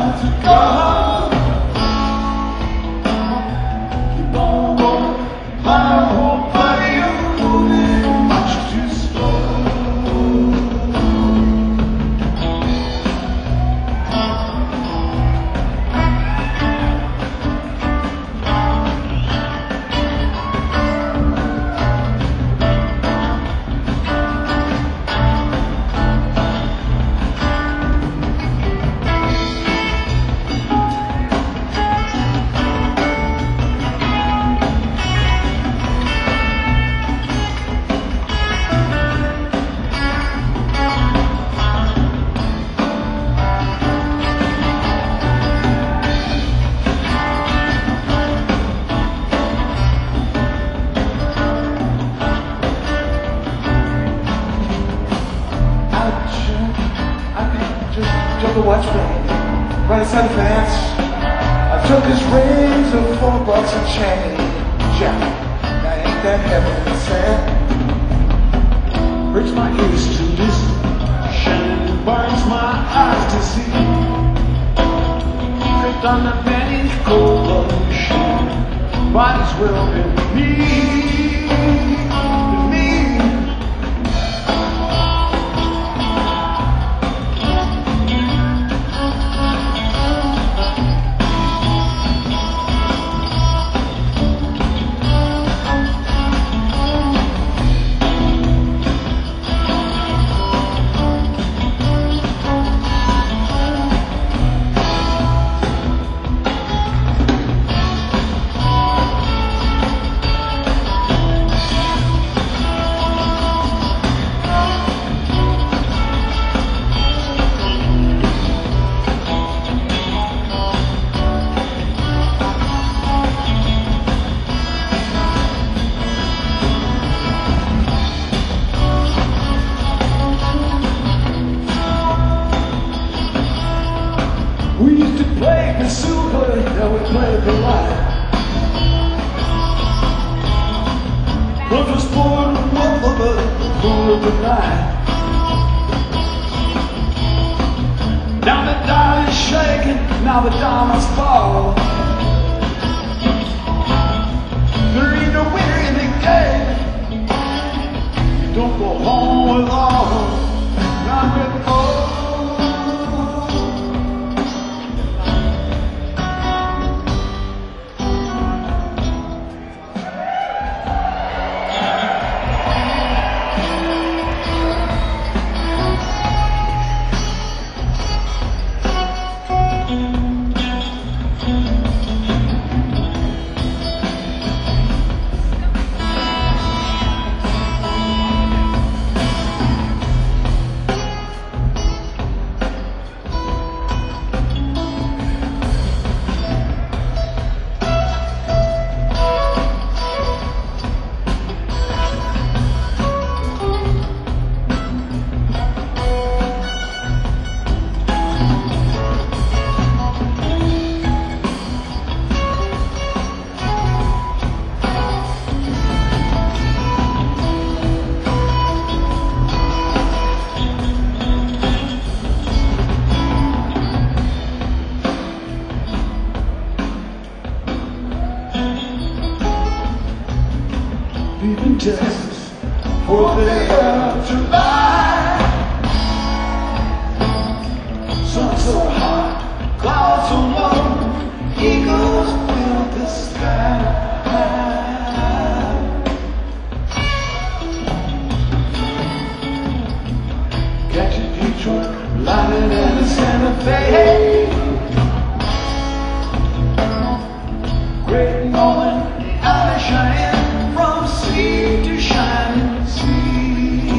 Watch me right inside the fence. I took his rings and $4 a change. Yeah, now ain't that heaven sent? Breaks my ears to listen, shame burns my eyes to see. Tripped on the many cold ocean, might as well be me. We used to play the super, now we play the light. One for sport and one for the cool of the night. Now the die is shaking, now the diamonds fall. There ain't no winner in the game. You don't go home with all, not with all. Leaving Texas for the air of July. Sun so hot, clouds so low, eagles fill the sky. Catch a Detroit, London and a Santa Fe. Great Northern, out of Cheyenne. From sea to shining sea.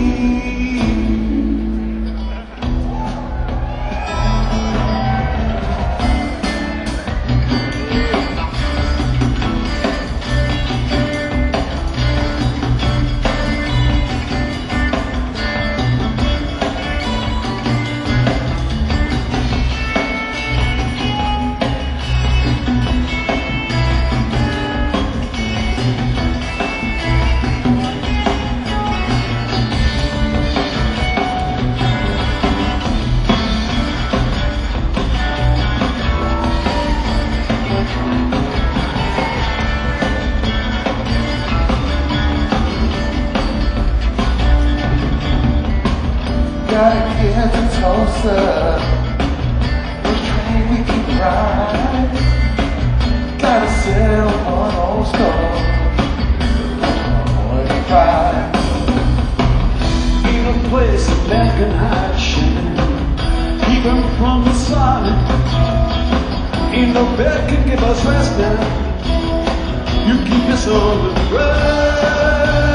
back and action, even from the sun. Ain't no bed can give us rest now. You keep us on the ground.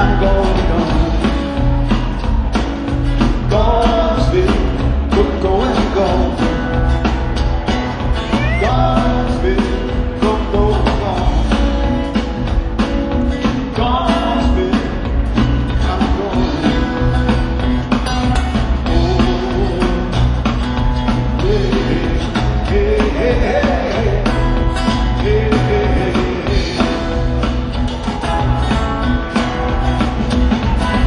I'm going gone. Gainesville, we're going gone. Gainesville, we're going gone. Gainesville, I'm going. Oh, hey, hey, hey, hey, hey, hey.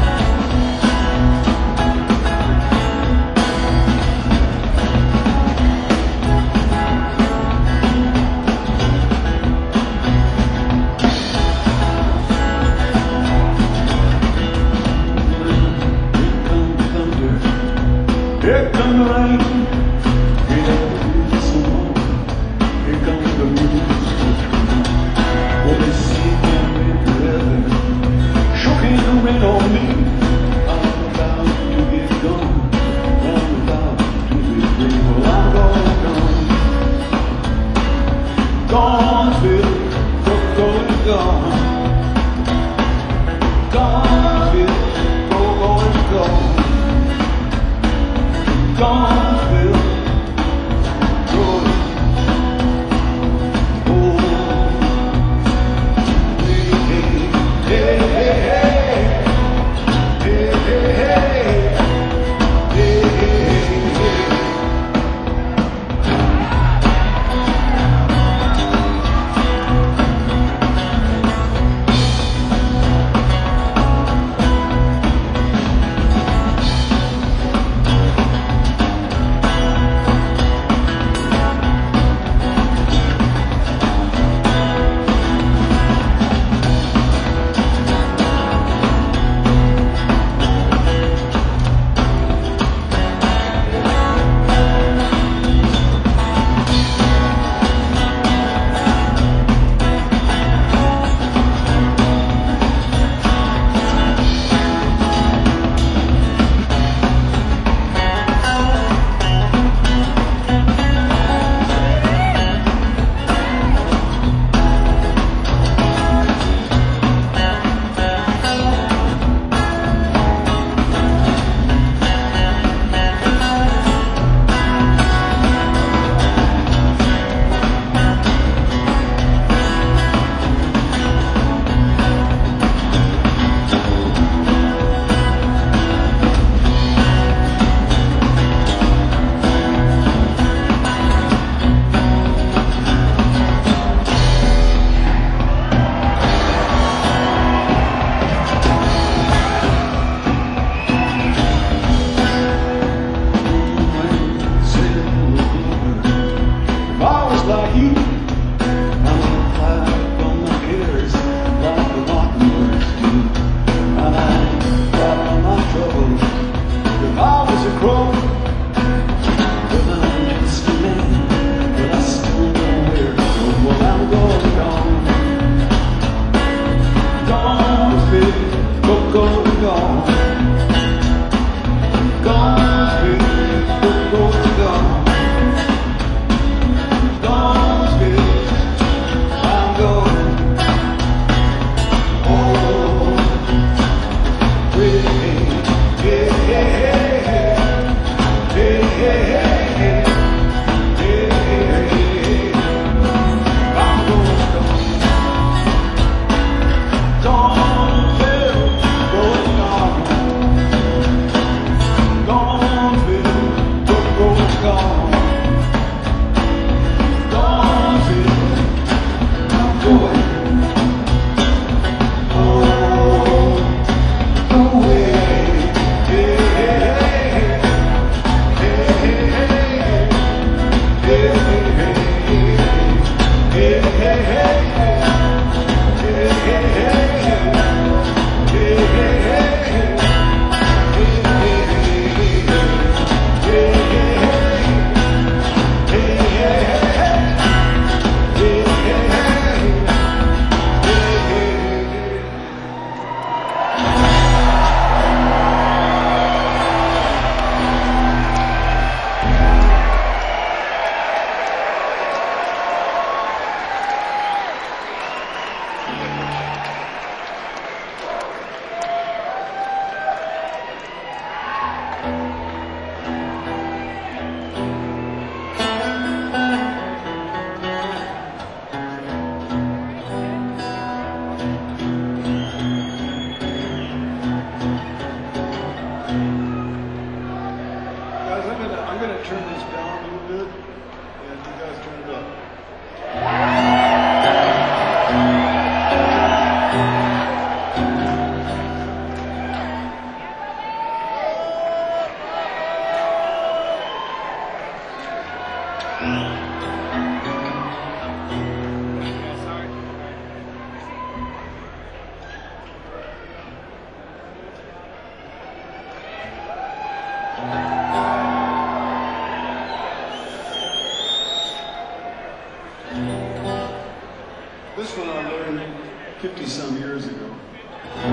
This one I learned 50-some years ago. A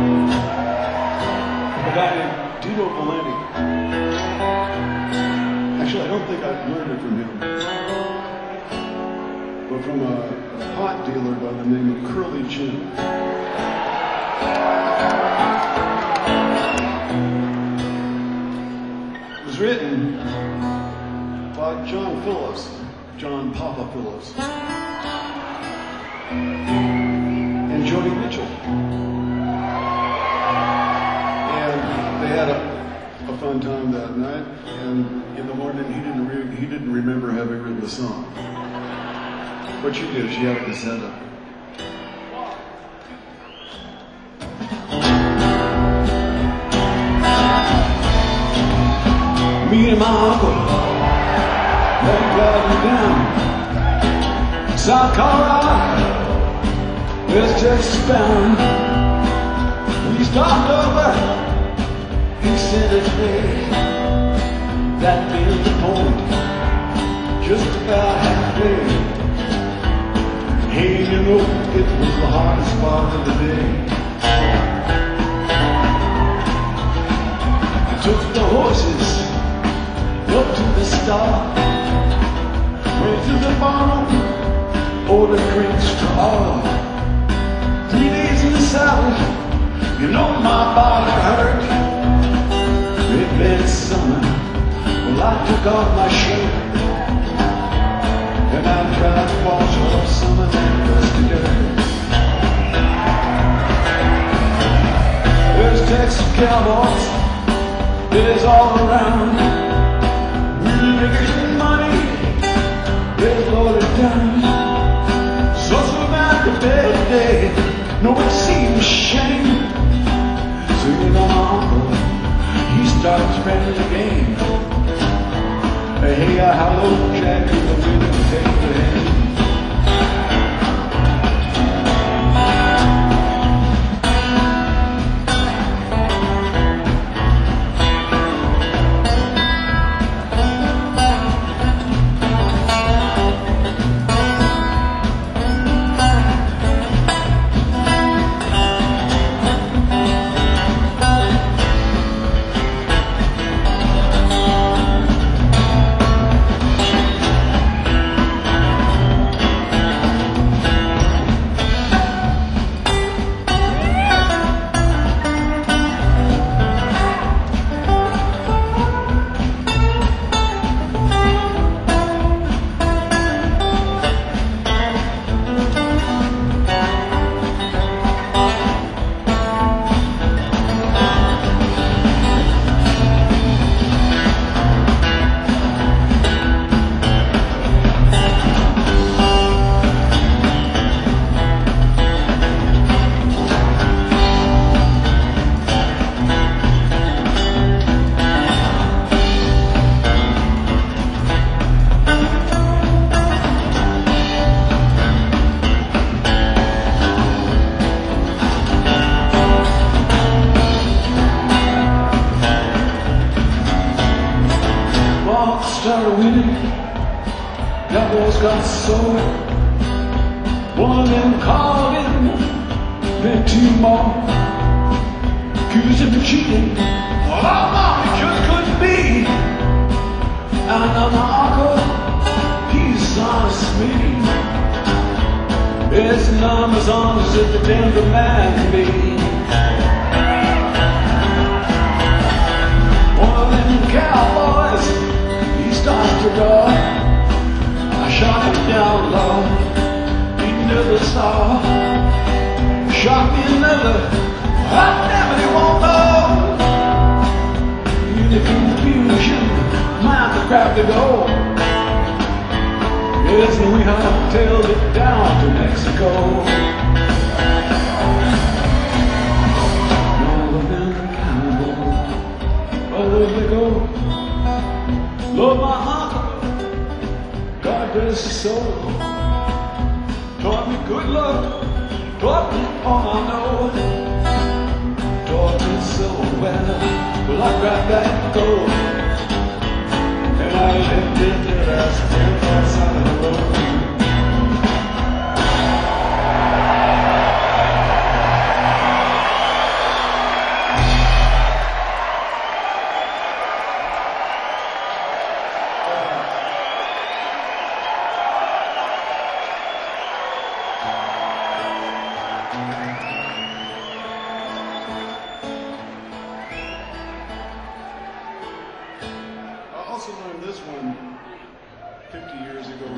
guy named Dino Valenti. Actually, I don't think I learned it from him, but from a pot dealer by the name of Curly Jim. It was written by John Phillips, John Papa Phillips, and Joni Mitchell. And they had a fun time that night, and in the morning he didn't remember having written the song. But she did, she had a cassette up. Me and my uncle went driving down South Colorado, West Texas bound. We stopped over in Santa Fe, that being the point, just about halfway. Hey, you know, it was the hardest part of the day. I took the horses up to the start, went to the barn, ordered drinks to all. 3 days in the saddle, you know my body hurt. It been summer, well I took off my shirt, and I tried to wash off some of that dusty dirt. There's Texas cowboys, there's all around. Making money, they've loaded down. So about the day, no it seems a shame. So you know my uncle, he starts playing the game. Hey, hello Jack, you're the winner to take the hand. Started winning, Cowboys got sold. One of them called in, then 2 more accused him of cheating. Well, oh, Mom, it just couldn't be. And another uncle, he's honest me. It's numb as honest as the Denver man can be. One of them cowboys, starts to roar. I shot him down low, he never saw. Shot me another, hot damn it, he won't know. In the confusion, mind to grab the goal. Yes, and we hightailed it down to Mexico. All of them cowboys, oh, there they go. Lord, my uncle, God bless his soul, taught me good luck, taught me all I know, taught me so well, well I got that gold.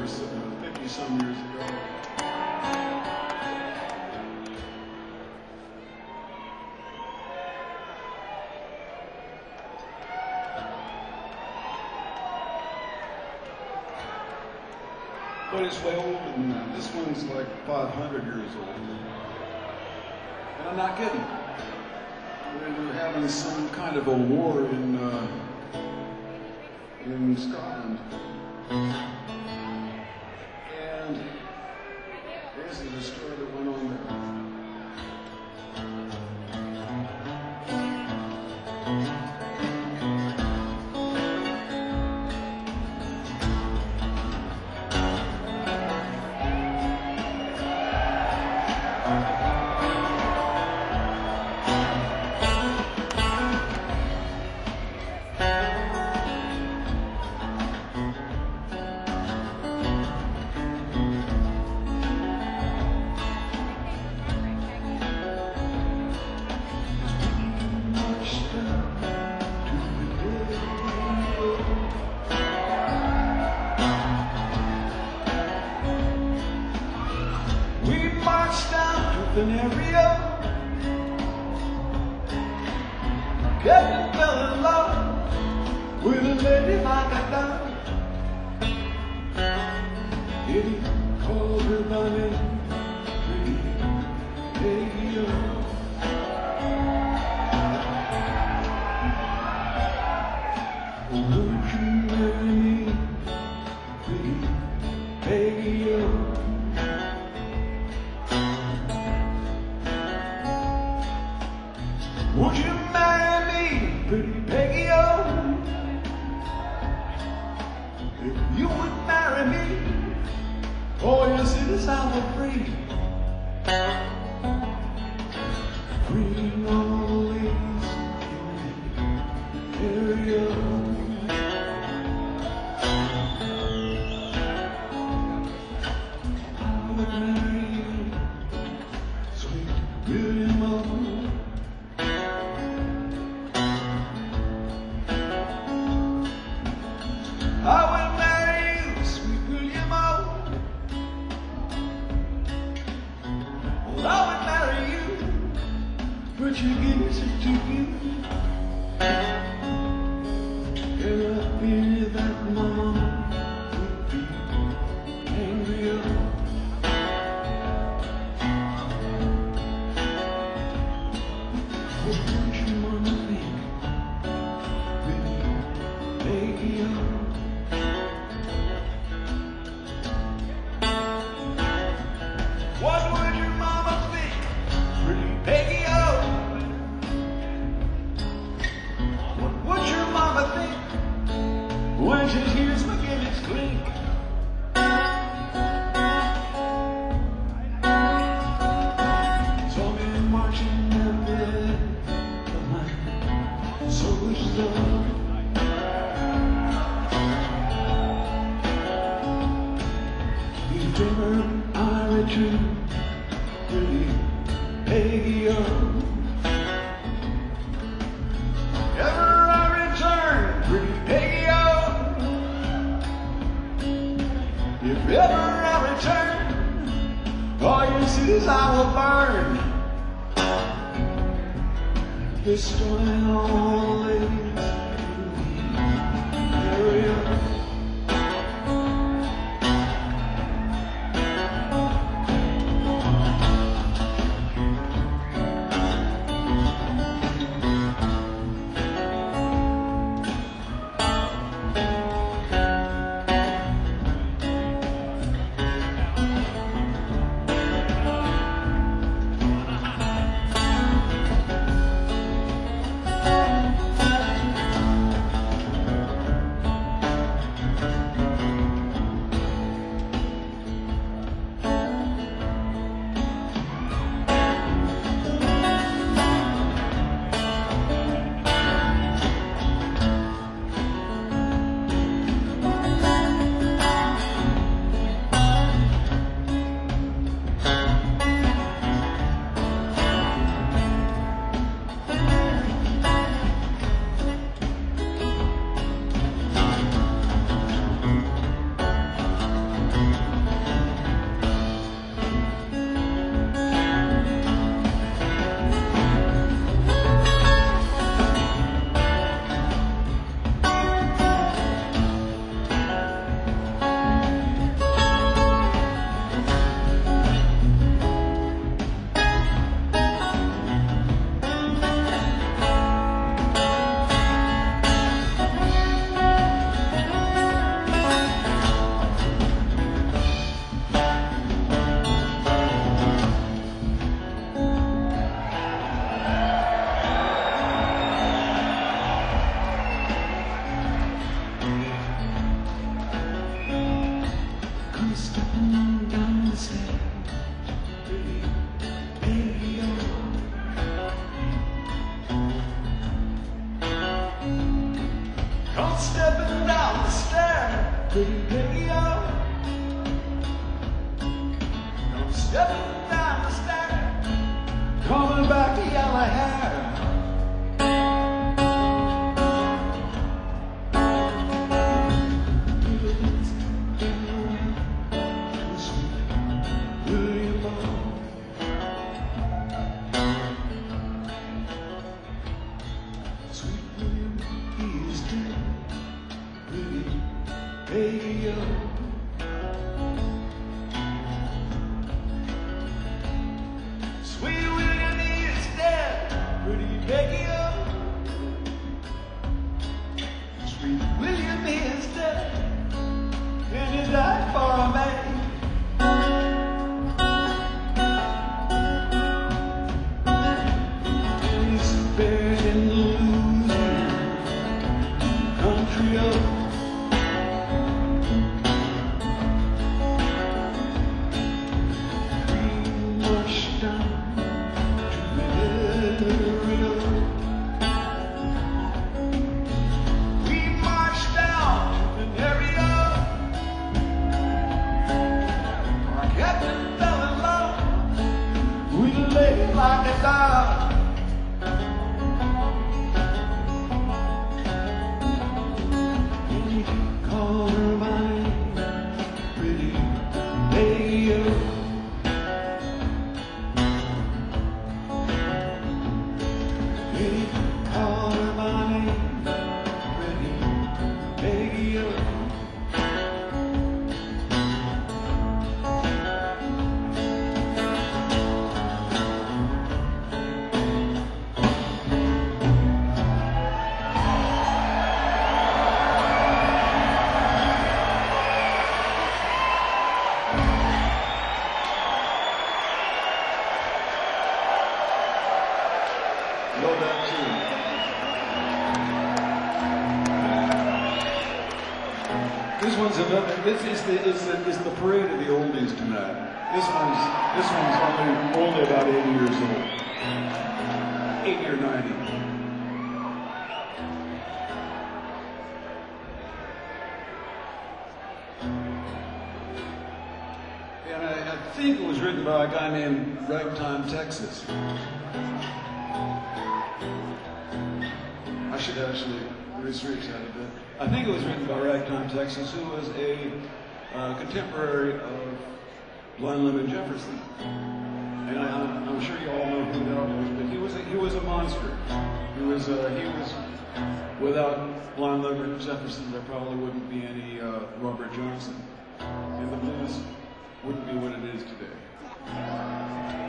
50-some years ago. But it's way older than that. This one's like 500 years old. And I'm not kidding. We were having some kind of a war in Scotland. And this is the story that went on there. Scenario. Captain fell in love with a lady like a dove. He called her by name, pretty lady. Would you marry me, pretty lady? Would you marry me, pretty Peggy, oh? If you would marry me, oh, you see this I'm free. Freeing all the ladies in the area. I would marry you, sweet William O. I will marry you, sweet William O. Well, I would marry you, but you give me such to give. And I fear that mama would be angry. What would you wanna think, baby, baby? What would your mama think, pretty Peggy, oh? What would your mama think when she hears McGinnis clink? Saw me marching down there of my soldier's love. If ever I return, pretty Peggy, oh. Ever I return, pretty Peggy, oh. If ever I return, all you cities I will burn. Destroying all the ladies in the area. Come stepping down the stair, pretty baby, oh. Come stepping down the stair, coming back to yellow hair. Hey, Sweet William is dead, pretty Peggy, oh. Sweet William is dead, and he died for a man. And he's buried in Louisiana, country of like a dog. And you call her by name, pretty lady. And you call her by name, pretty lady. Love that tune. This one's another. It's the parade of the oldies tonight. This one's only about 80 years old, 80 or 90. And I think it was written by a guy named Ragtime Texas. I should actually research that a bit. I think it was written by Ragtime Texas, who was a contemporary of Blind Lemon Jefferson. And I'm sure you all know who that was, but he was a monster. He was without Blind Lemon Jefferson, there probably wouldn't be any Robert Johnson, and the blues wouldn't be what it is today.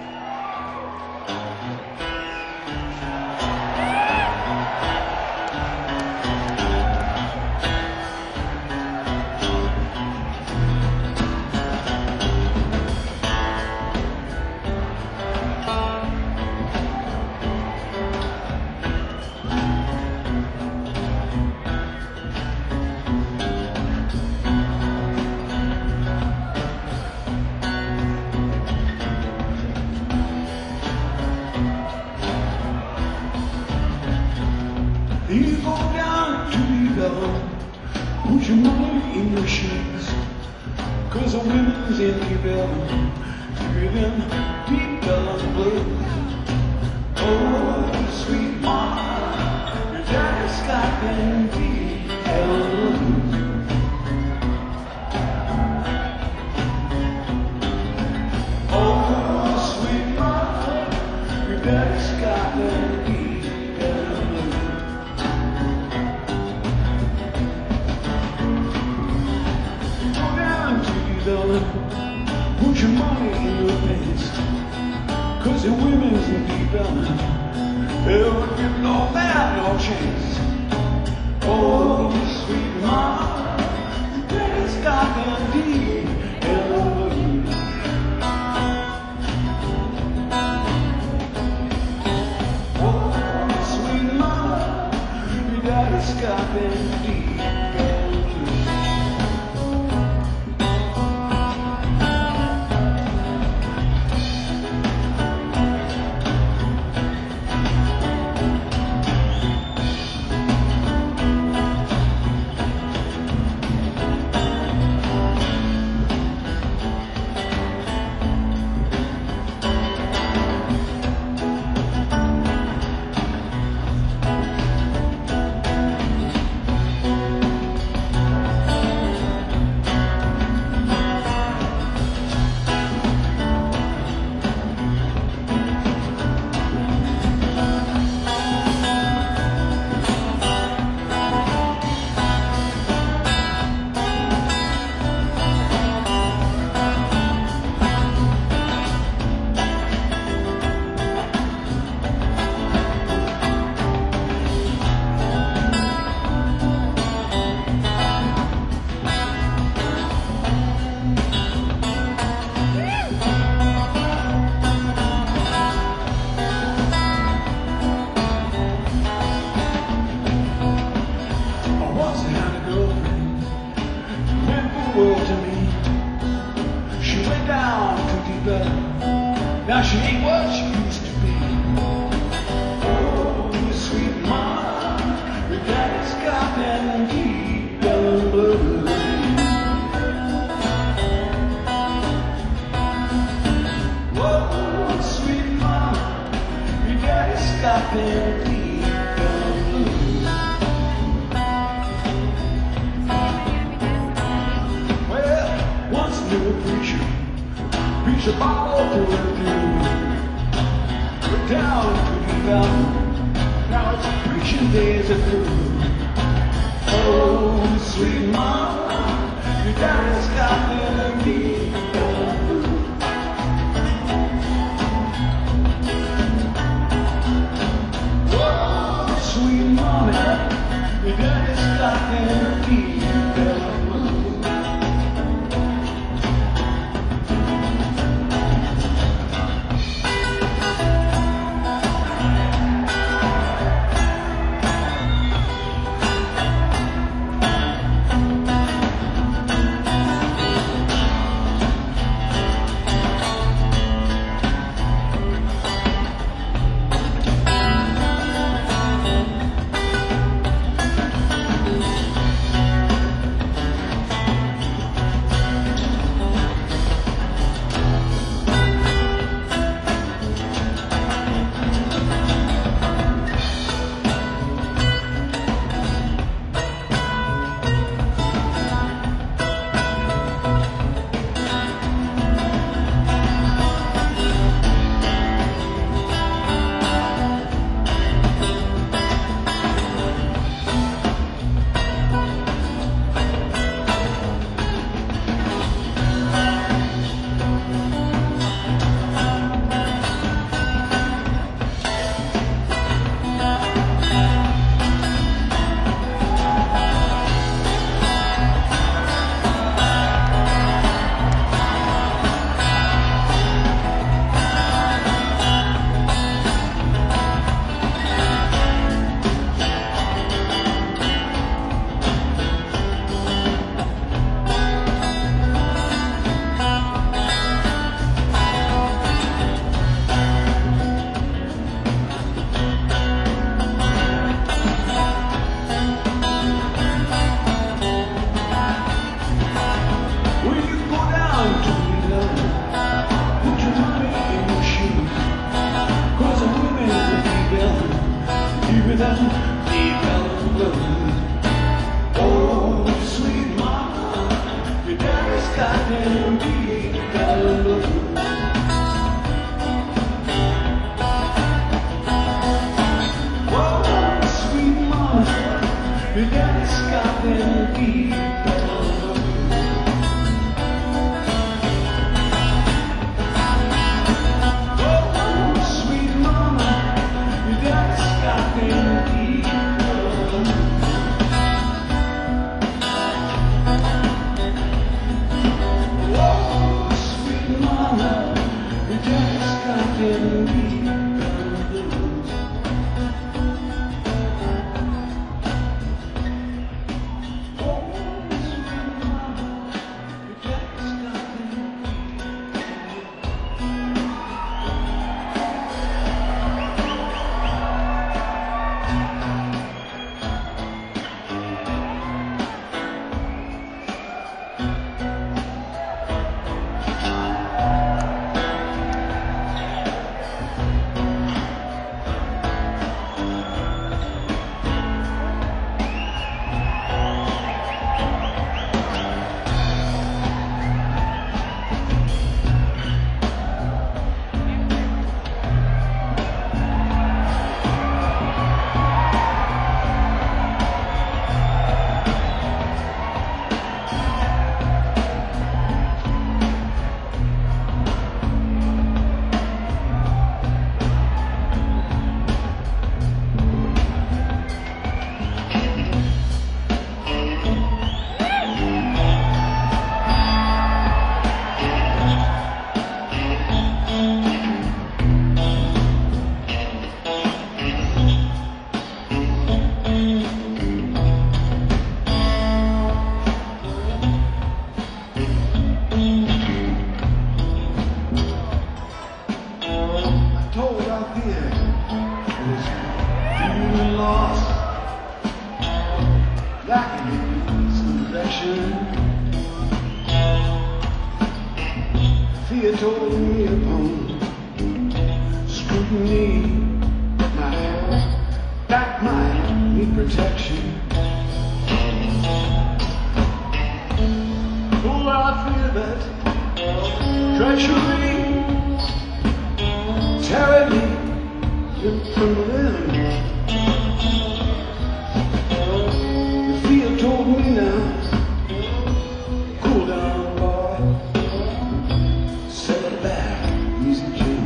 You go down to the yellow, put your money in your shoes, 'cause the women's in the building, hear them deep down blues. Oh, sweet mama, your daddy's got them deep blues. Oh, sweet mama, your daddy's got them deep. Put your money in your pants, 'cause the women's in deep down. They'll give no man no chance. Oh, sweet mama, daddy's got them deep in the blues. Oh, sweet mama, your daddy's got them deep. and deep blue. Well, once knew a preacher, preached a Bible through and through. But down to the mountain, now it's preaching days are through. Oh, sweet mama, your daddy's got me deep blue. Oh, sweet mama, your daddy's got me deep blue. Oh, sweet mama, your daddy's got them deep blue. Oh, sweet mama, your daddy's got them deep blue. Oh, sweet mama, your daddy's got them deep. Fear told me upon scrutiny, my protection. Oh, I feel that treachery, tyranny from them. The field told me now, cool down, boy, settle back, easy Jim.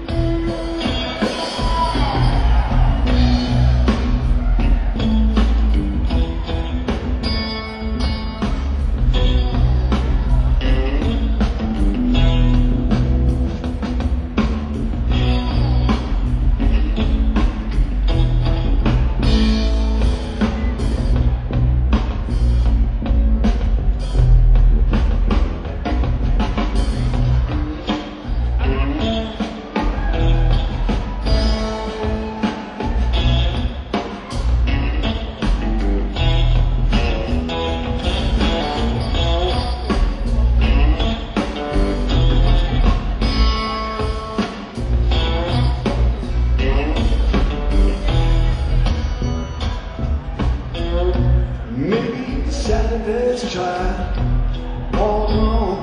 Maybe Saturday's child, all alone,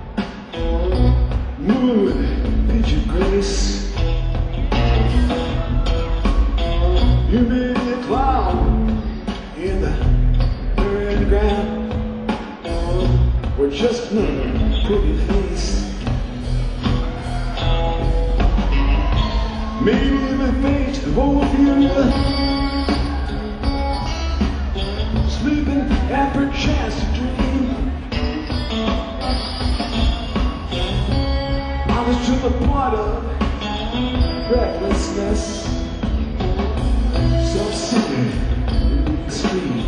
mood, did you grace? You may be a clown in the buried ground, or just another pretty face. Maybe the fate of both you sleeping after a chance to dream. I was to the point of recklessness, self-seeking in the extreme.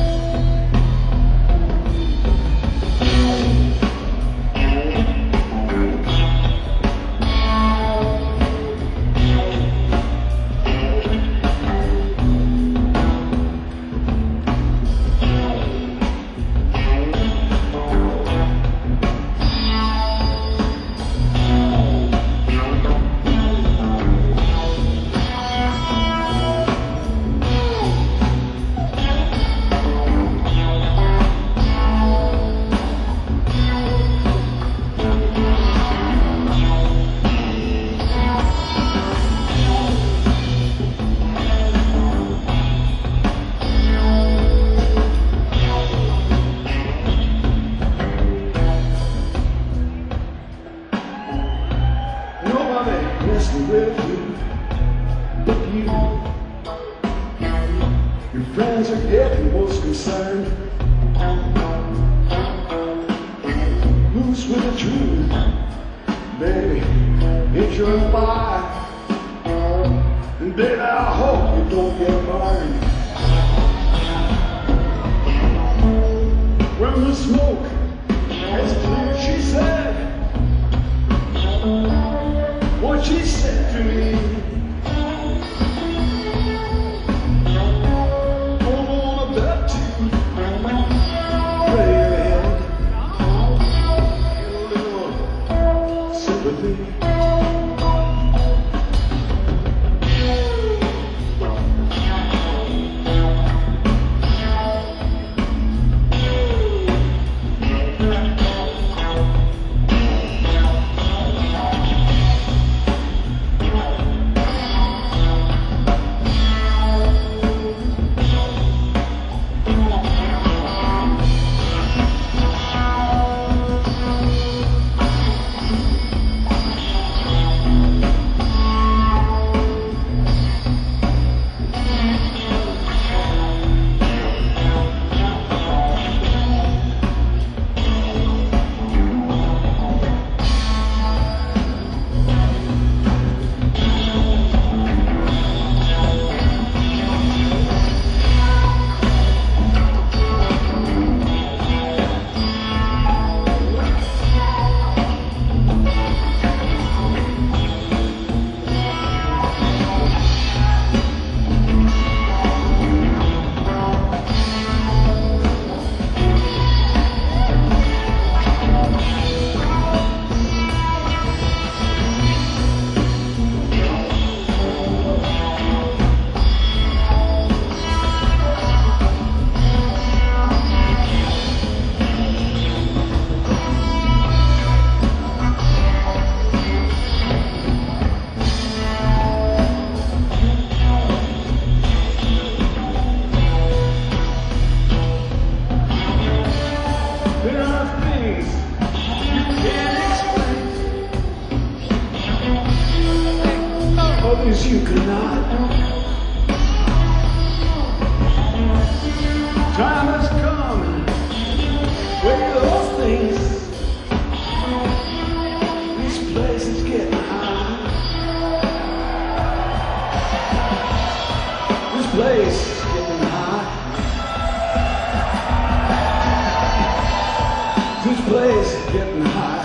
Messing with you, but you. Your friends are getting most concerned. Who's with the truth, baby? It's your fire, and baby, I hope you don't get burned. When the smoke has cleared, she said what she said to me. Don't wanna bet you, pray ahead, get a little sympathy. place is getting hot. This place is getting hot.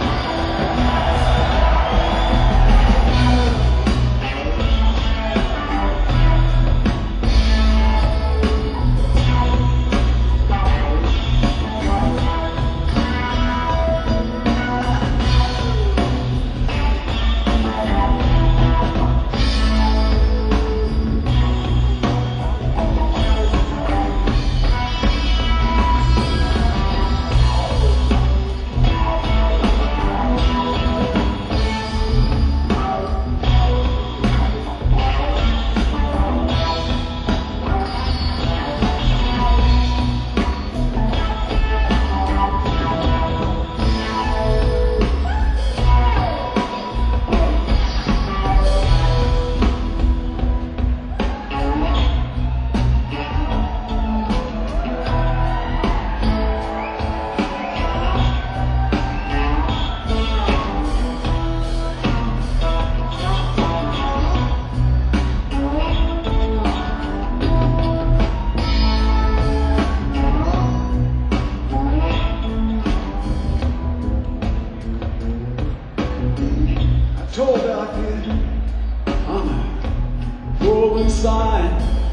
Told out here on a rolling sign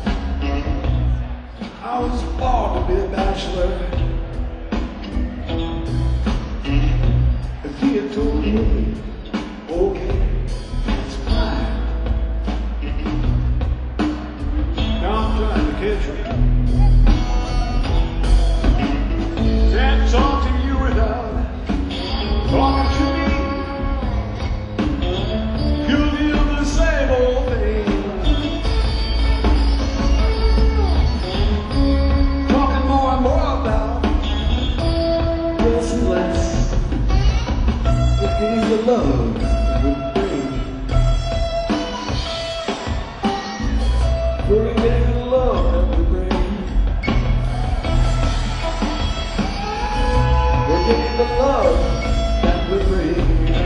I was born to be a bachelor. If he had told me, okay, it's fine. Now I'm trying to catch you. Can't talk to you without talking to me. Same old thing. Talking more and more about less and less. It is the love that we bring. We're getting the love that we bring. We're getting the love that we bring.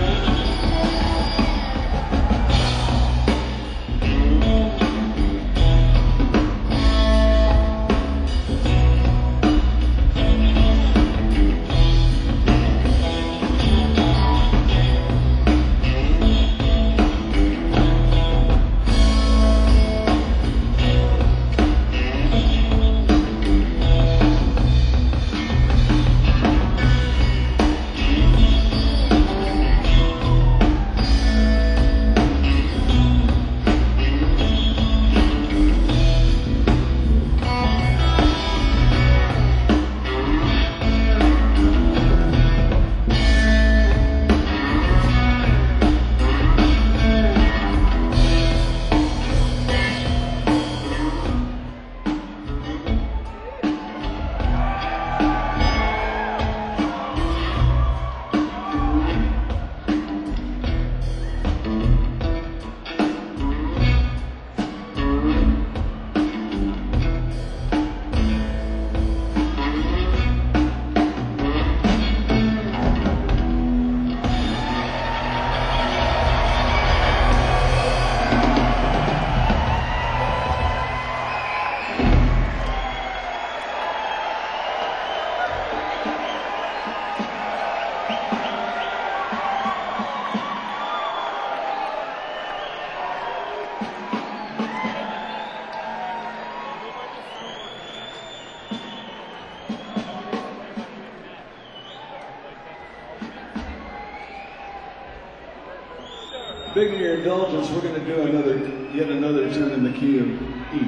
Begging your indulgence, we're going to do yet another tune in the key of E.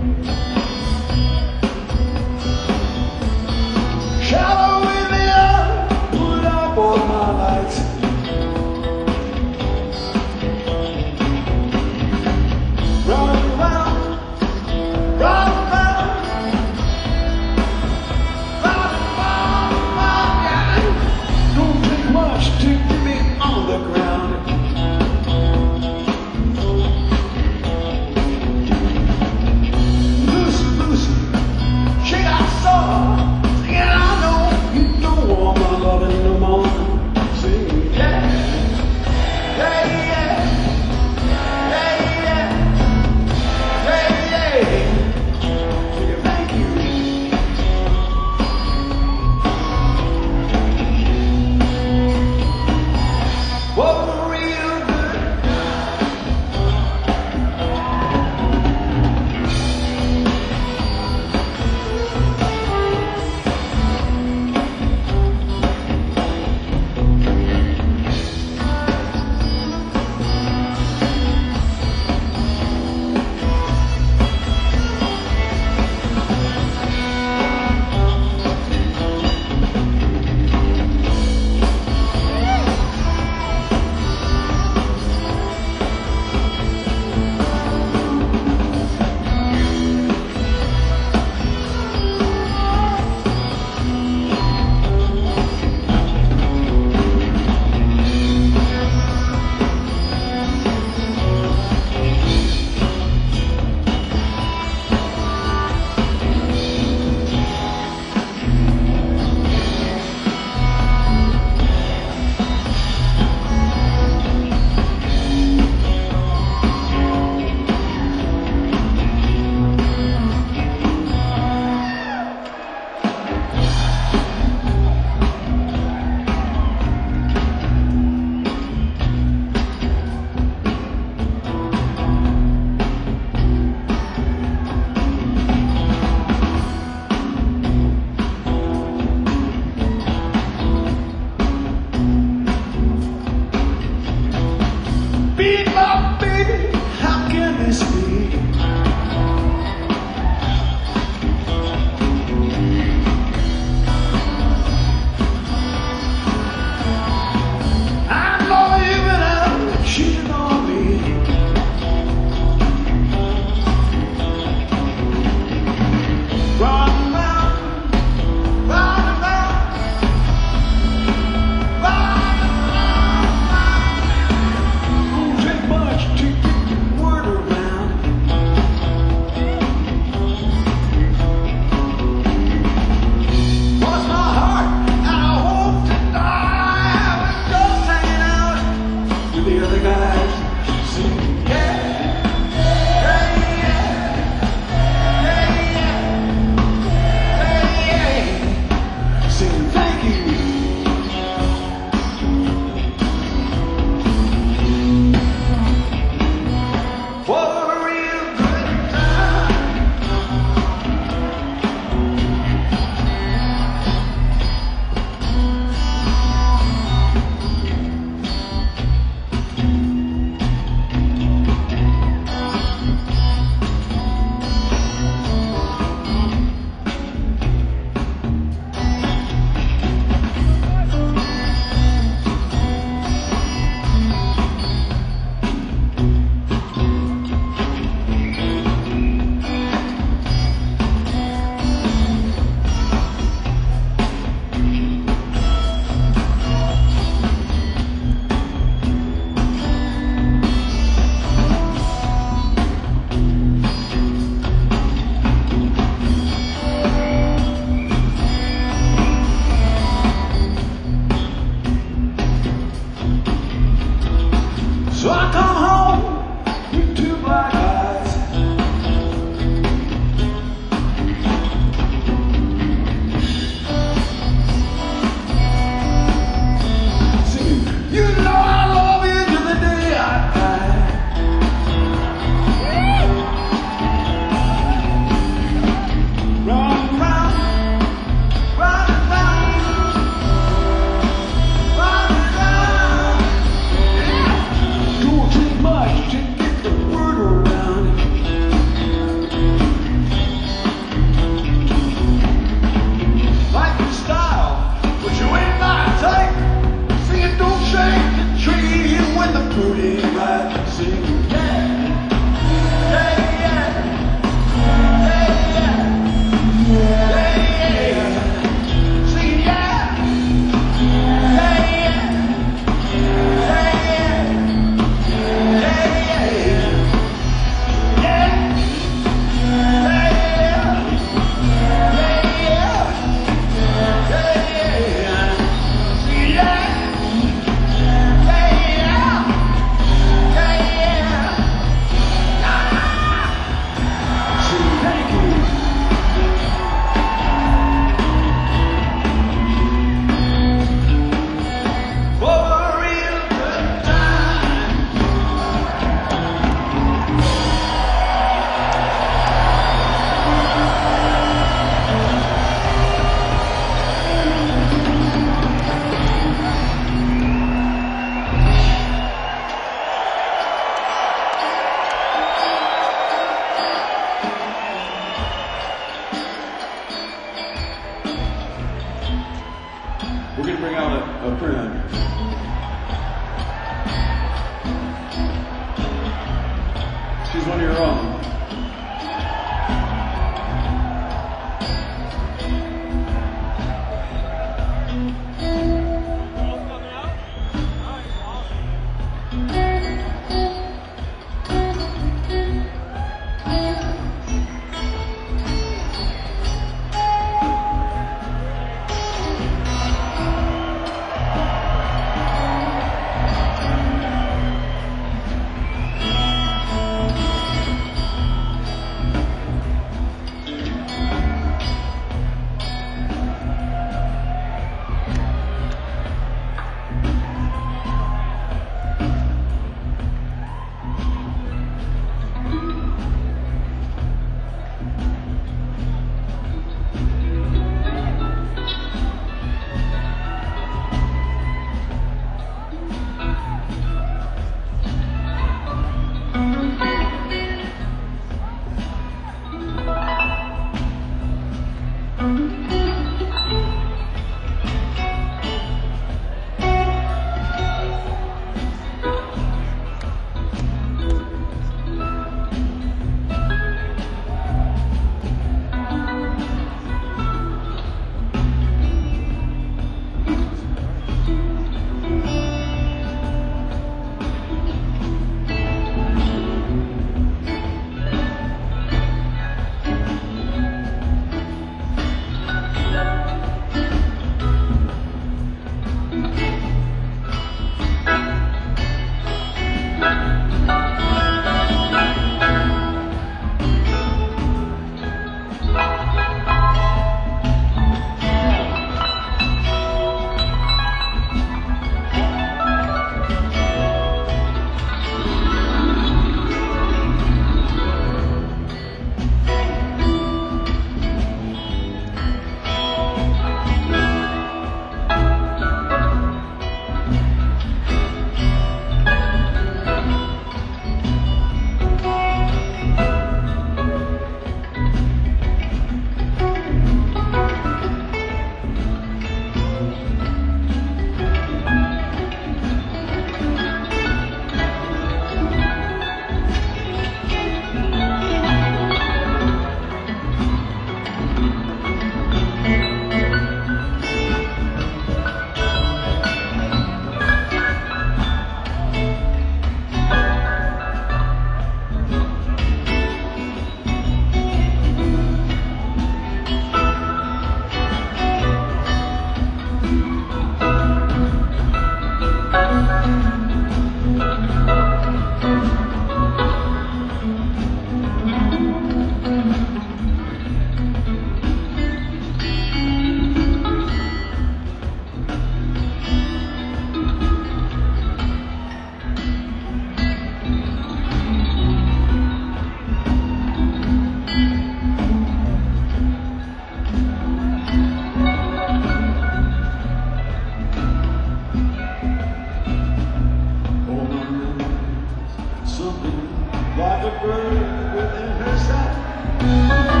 within herself.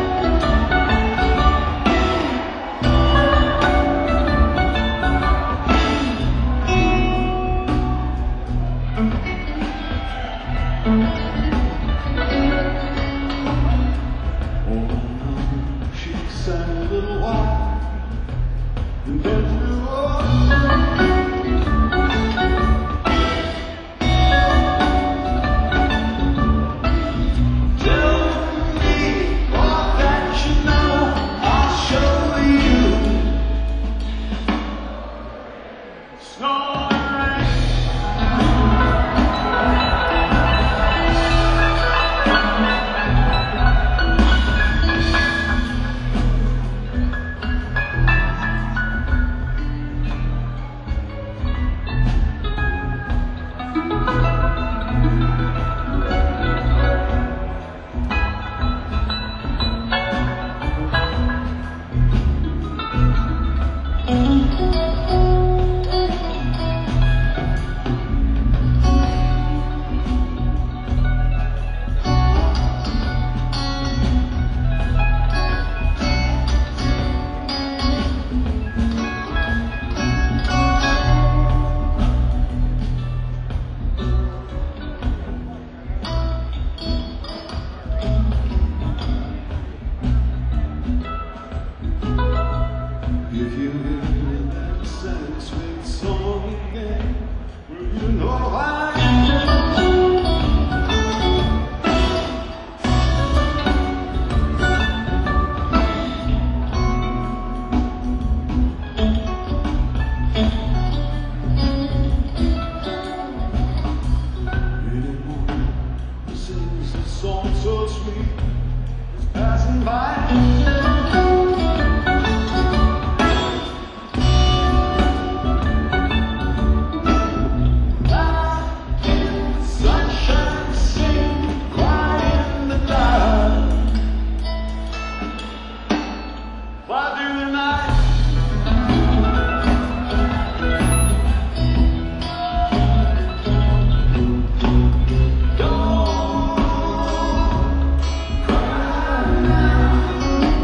She sang a little while and then flew off. Tell me all that you know, I'll show you. Snow and rain. If you hear that sad sweet song again, will you know why? Anyone who sings a song so sweet is passing by. Why do you not? Don't cry now.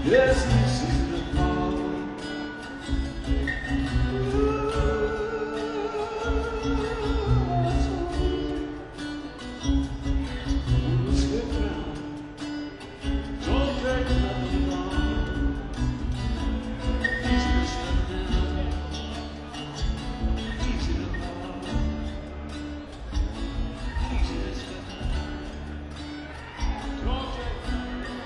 Yes, this is the fall. Slip down. Don't take nothing wrong. Easy to slip down. Easy to fall. Easy to slip down. Don't take nothing wrong.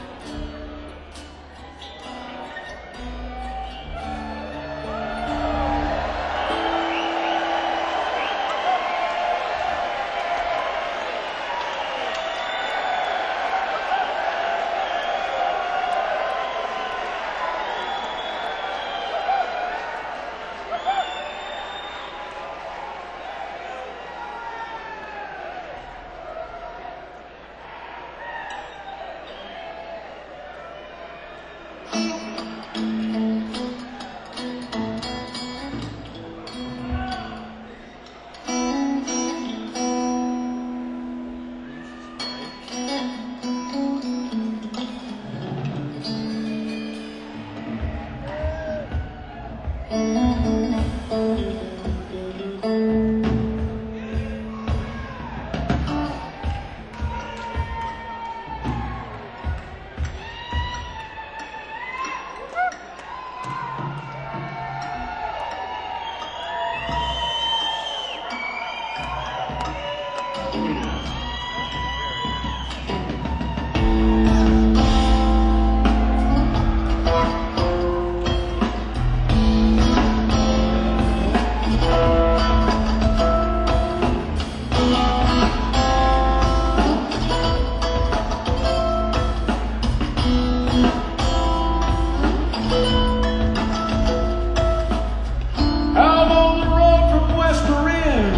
Out on the road from West Marin,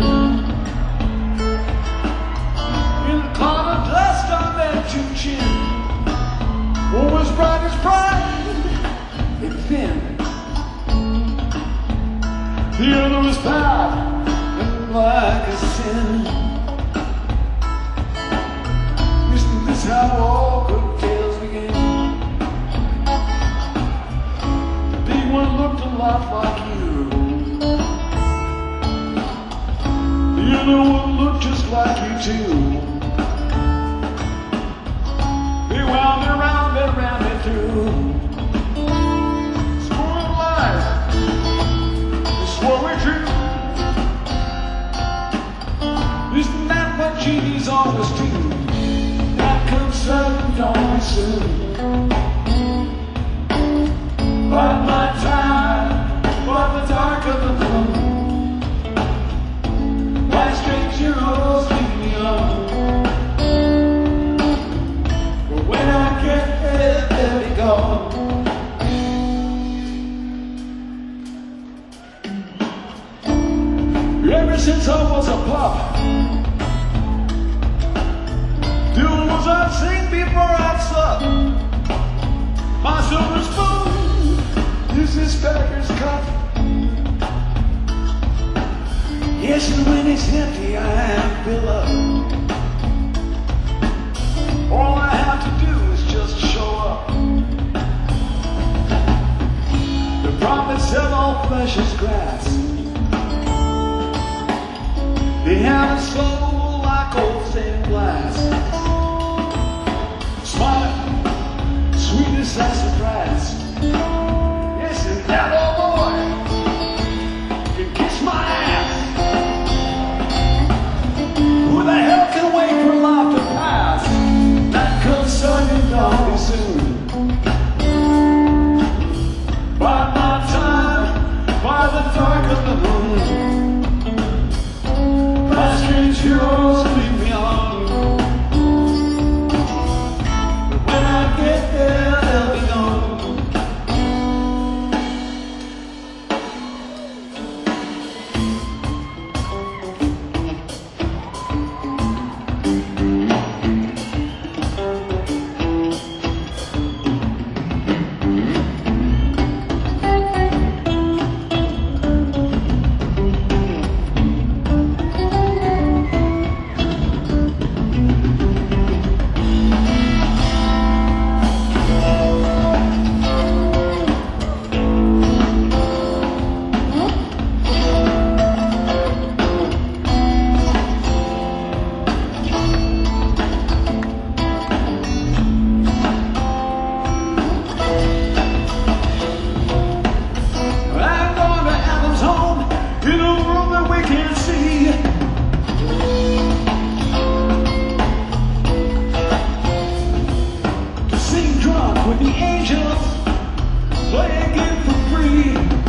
in the cloud of dust I met you chin. One was bright as pride and thin, the other was bad and black as sin. Isn't this how all good tales begin? The big one looked a lot like you. The other one looked just like you too. They wound me round and round me through. Swore of lies, they swore we're true. Isn't that what genies always do? That comes sudden, dawn soon. By my time, by the dark of the moon, my strange heroes leave me alone. But when I get there, they'll be gone. Ever since I was a pup, doing was I'd sing before I'd sup. My silver spoon is this beggar's cup. Yes, and when it's empty, I fill up. All I have to do is just show up. The prophet said all flesh is grass. They have a soul like old stained glass. Smile, sweet as sassafras. Yes, and that old boy can kiss my ass. Who the hell can wait for life to pass? That comes sudden, dawn soon. By my time, by the dark of the moon, my strange heroes leave me alone. when the angels play a game for free.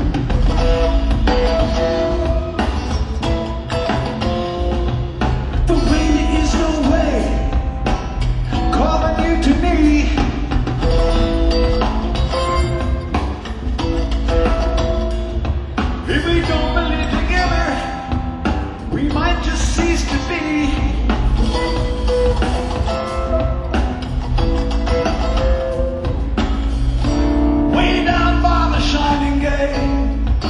But when there is no way calling you to me, if we don't believe together, we might just cease to be. Way down by the shining gate,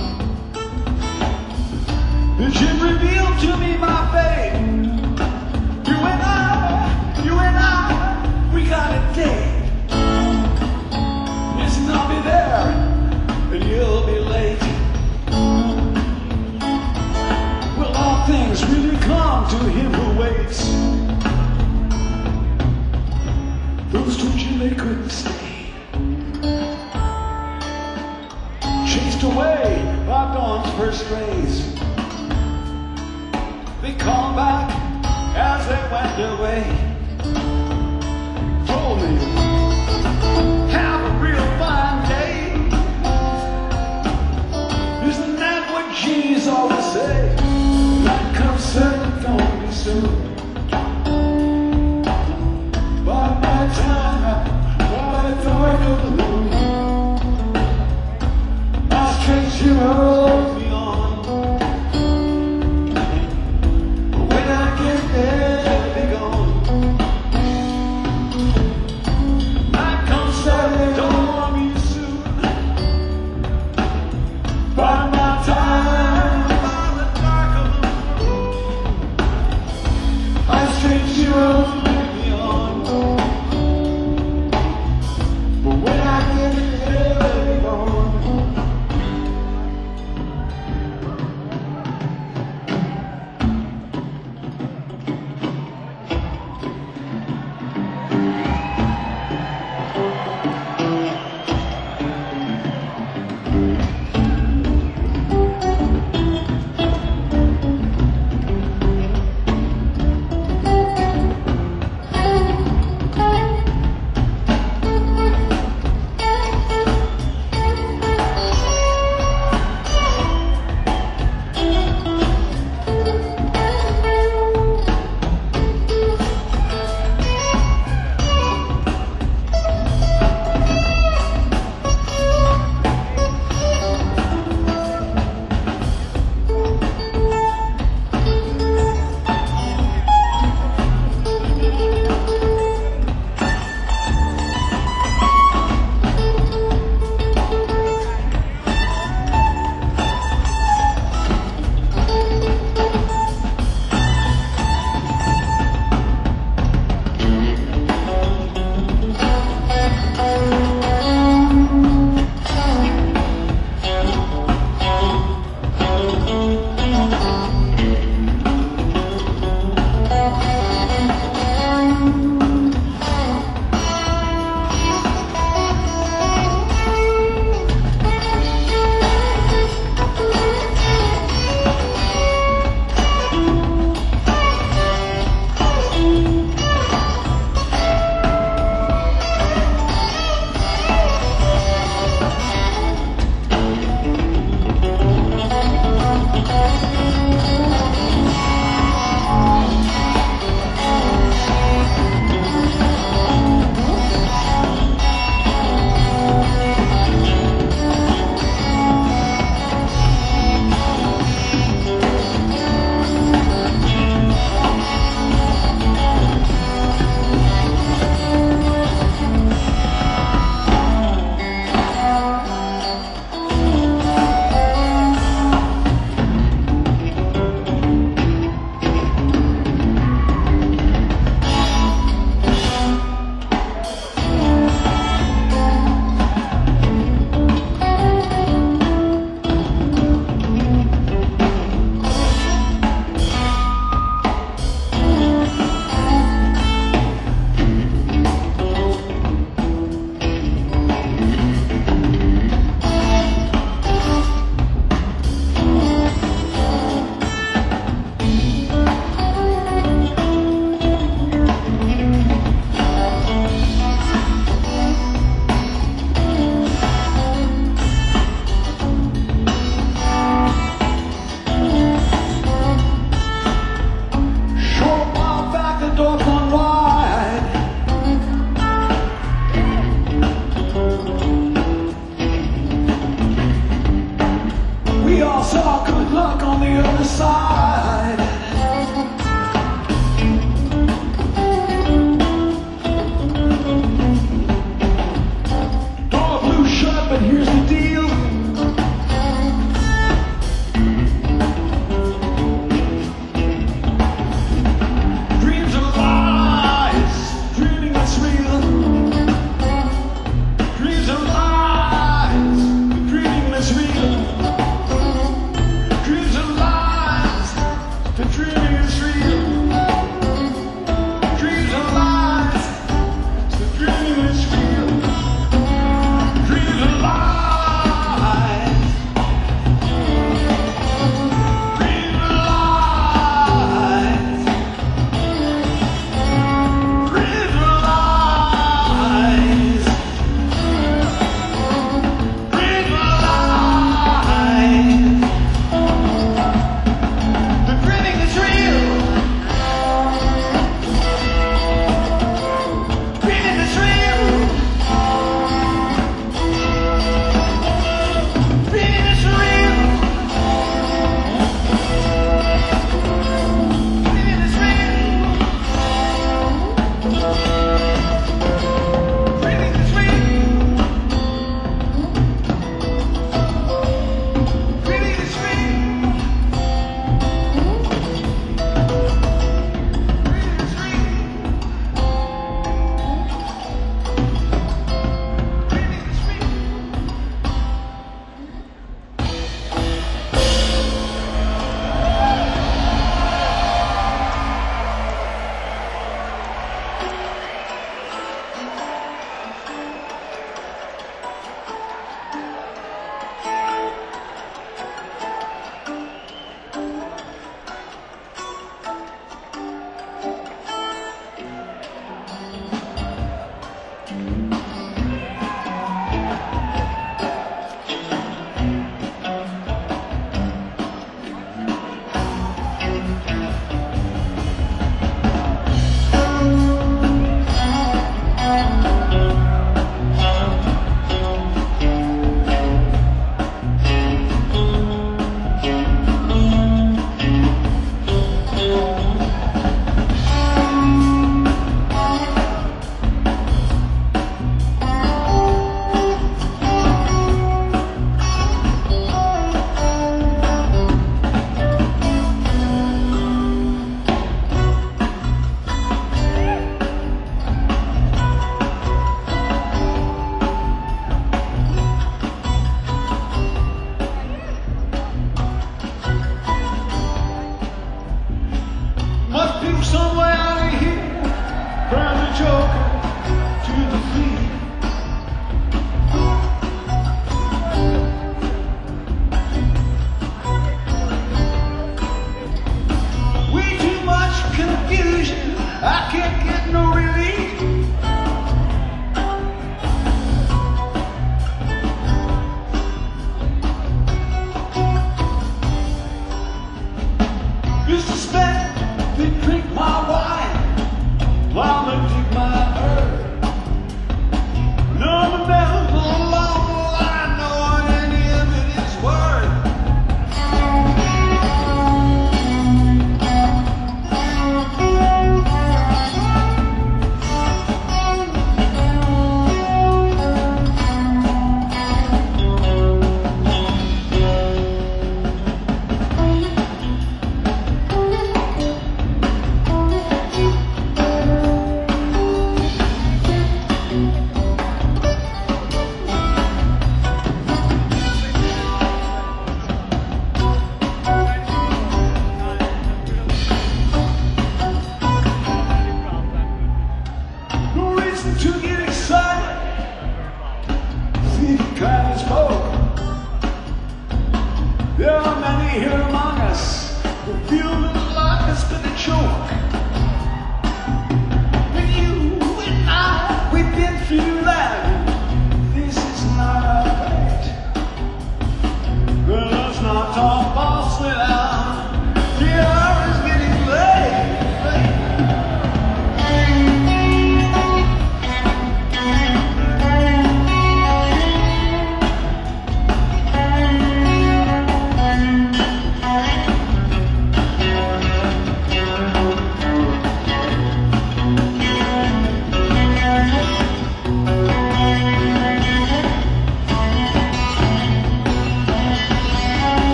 it should reveal to me my fate. You and I, we got a date. Listen, I'll be there, and you'll be late. Will all things really come to him who waits? Those told you they couldn't stay, chased away by dawn's first rays. They called back as they went away. Told me, have a real fine day. Isn't that what genies always say? Night comes certainly gonna be soon. By that time, by the dark of the moon, my straight heroes be on. But when I get there, they'll be gone.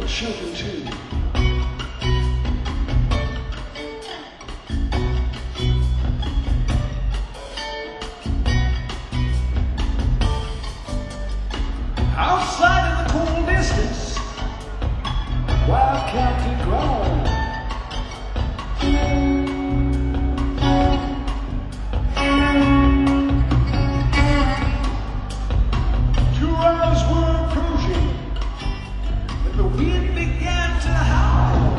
children too. Outside in the cool distance, wildcat can grow. Two hours were approaching, and the wind began to howl.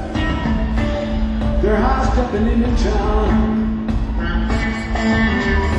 They're high stepping into town.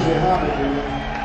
Crazy Holly, baby.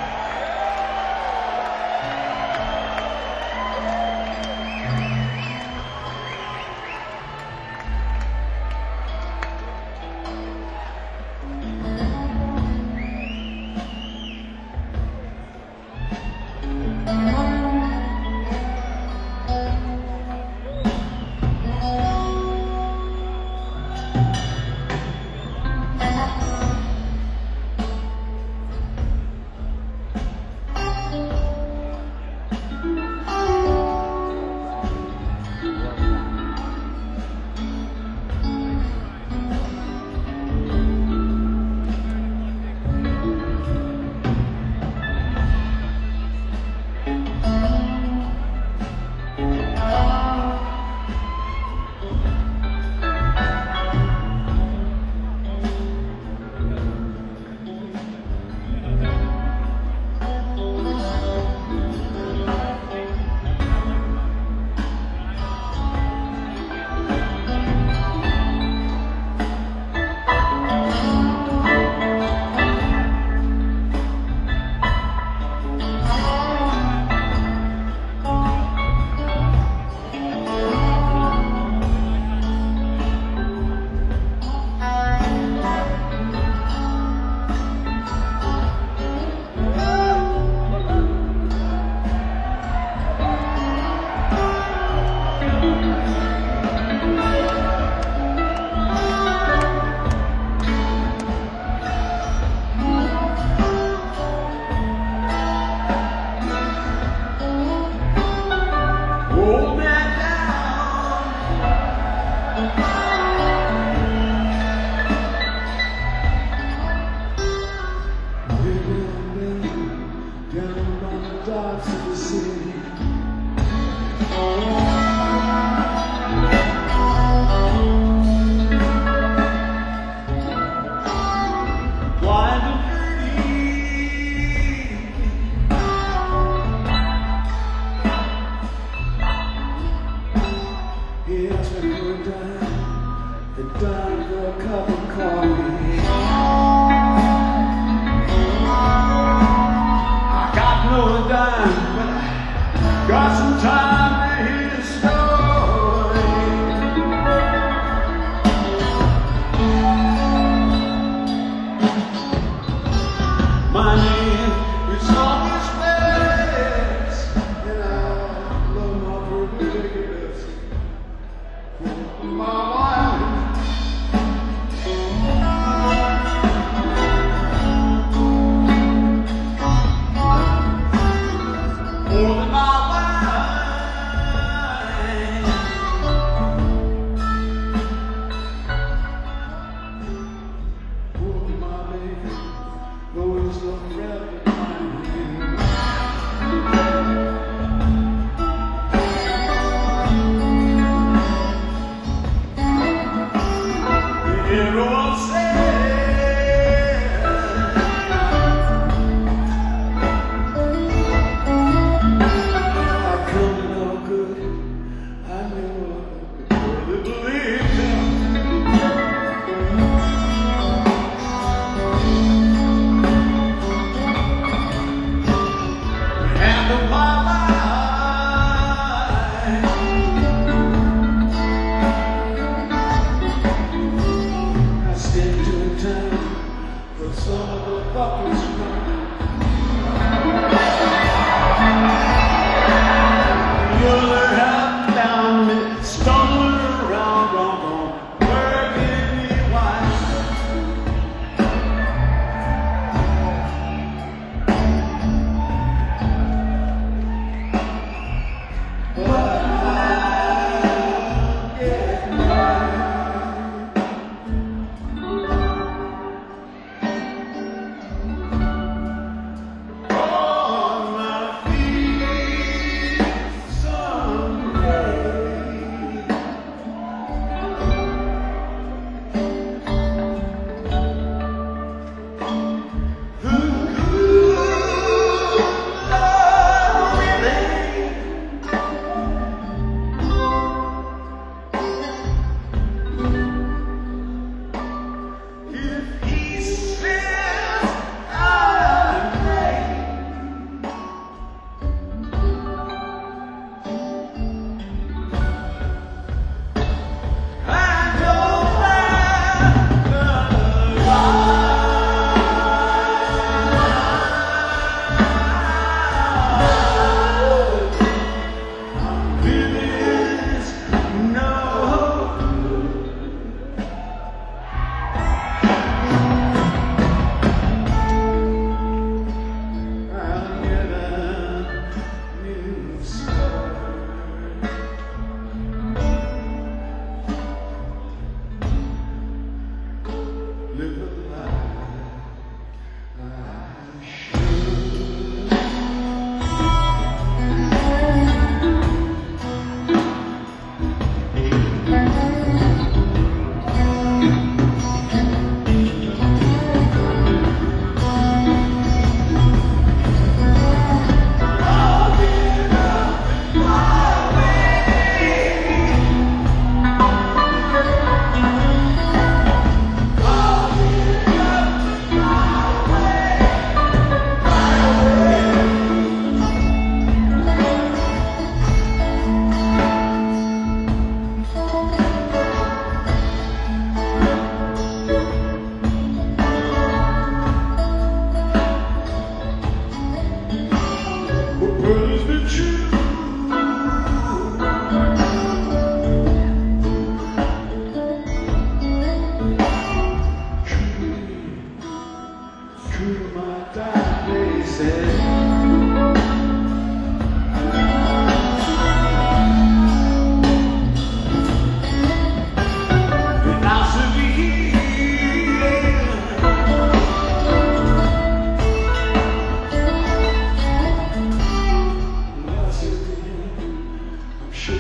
Got some time to hear the story. My name is always West, and I love my forgiveness for my wife.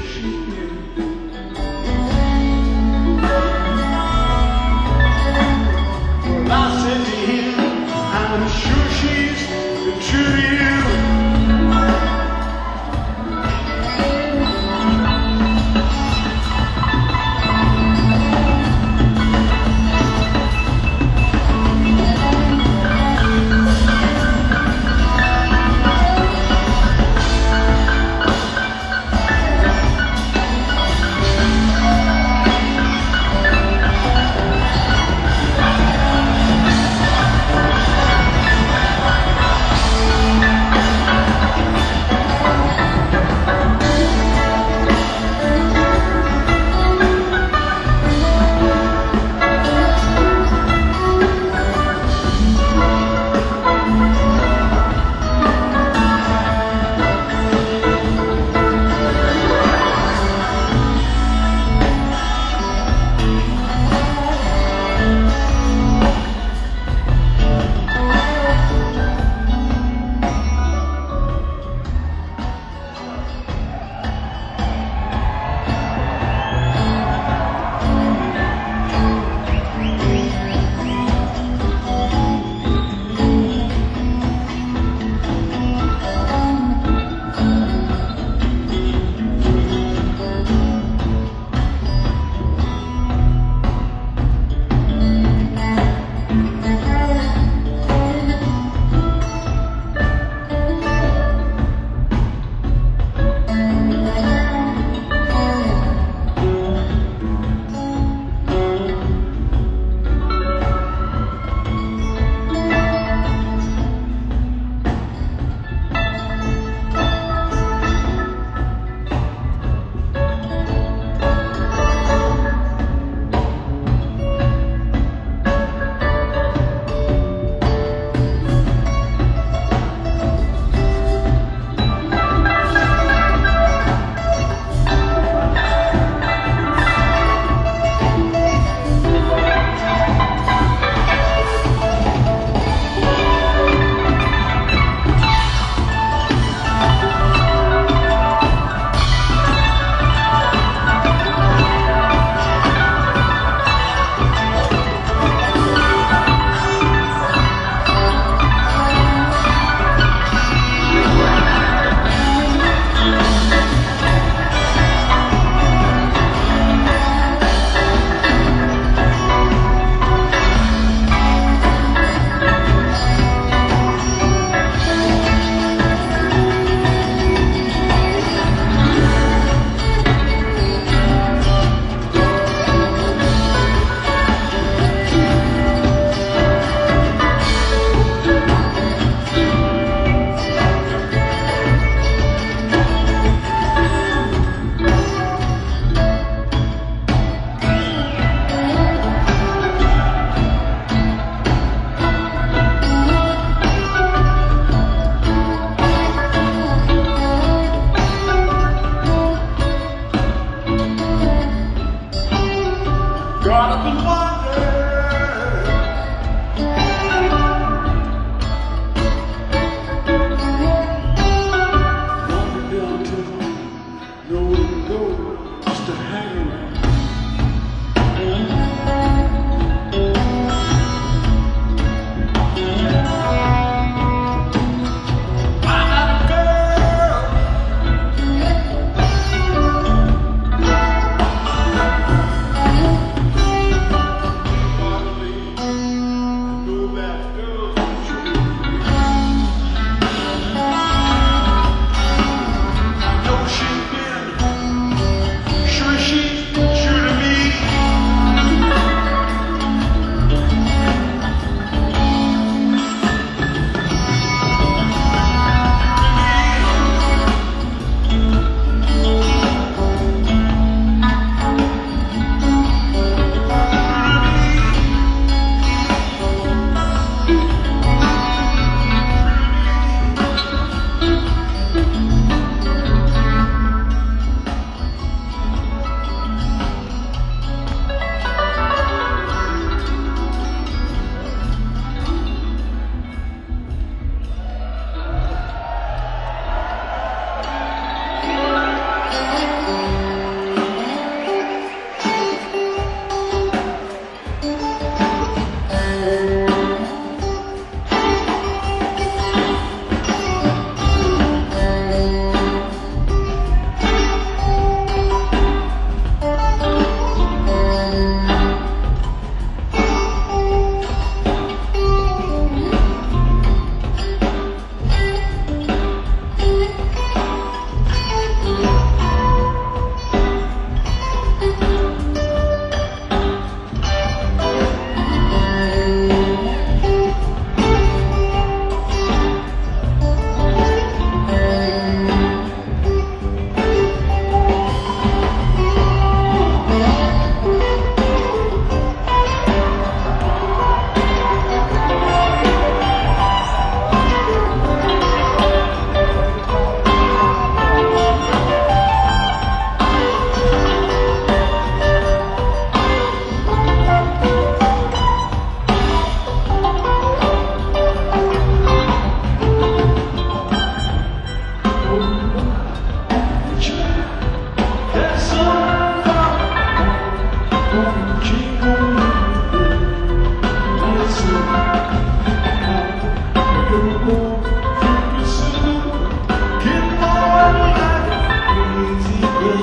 she is. Well, I said to him, I'm sure she's true to you.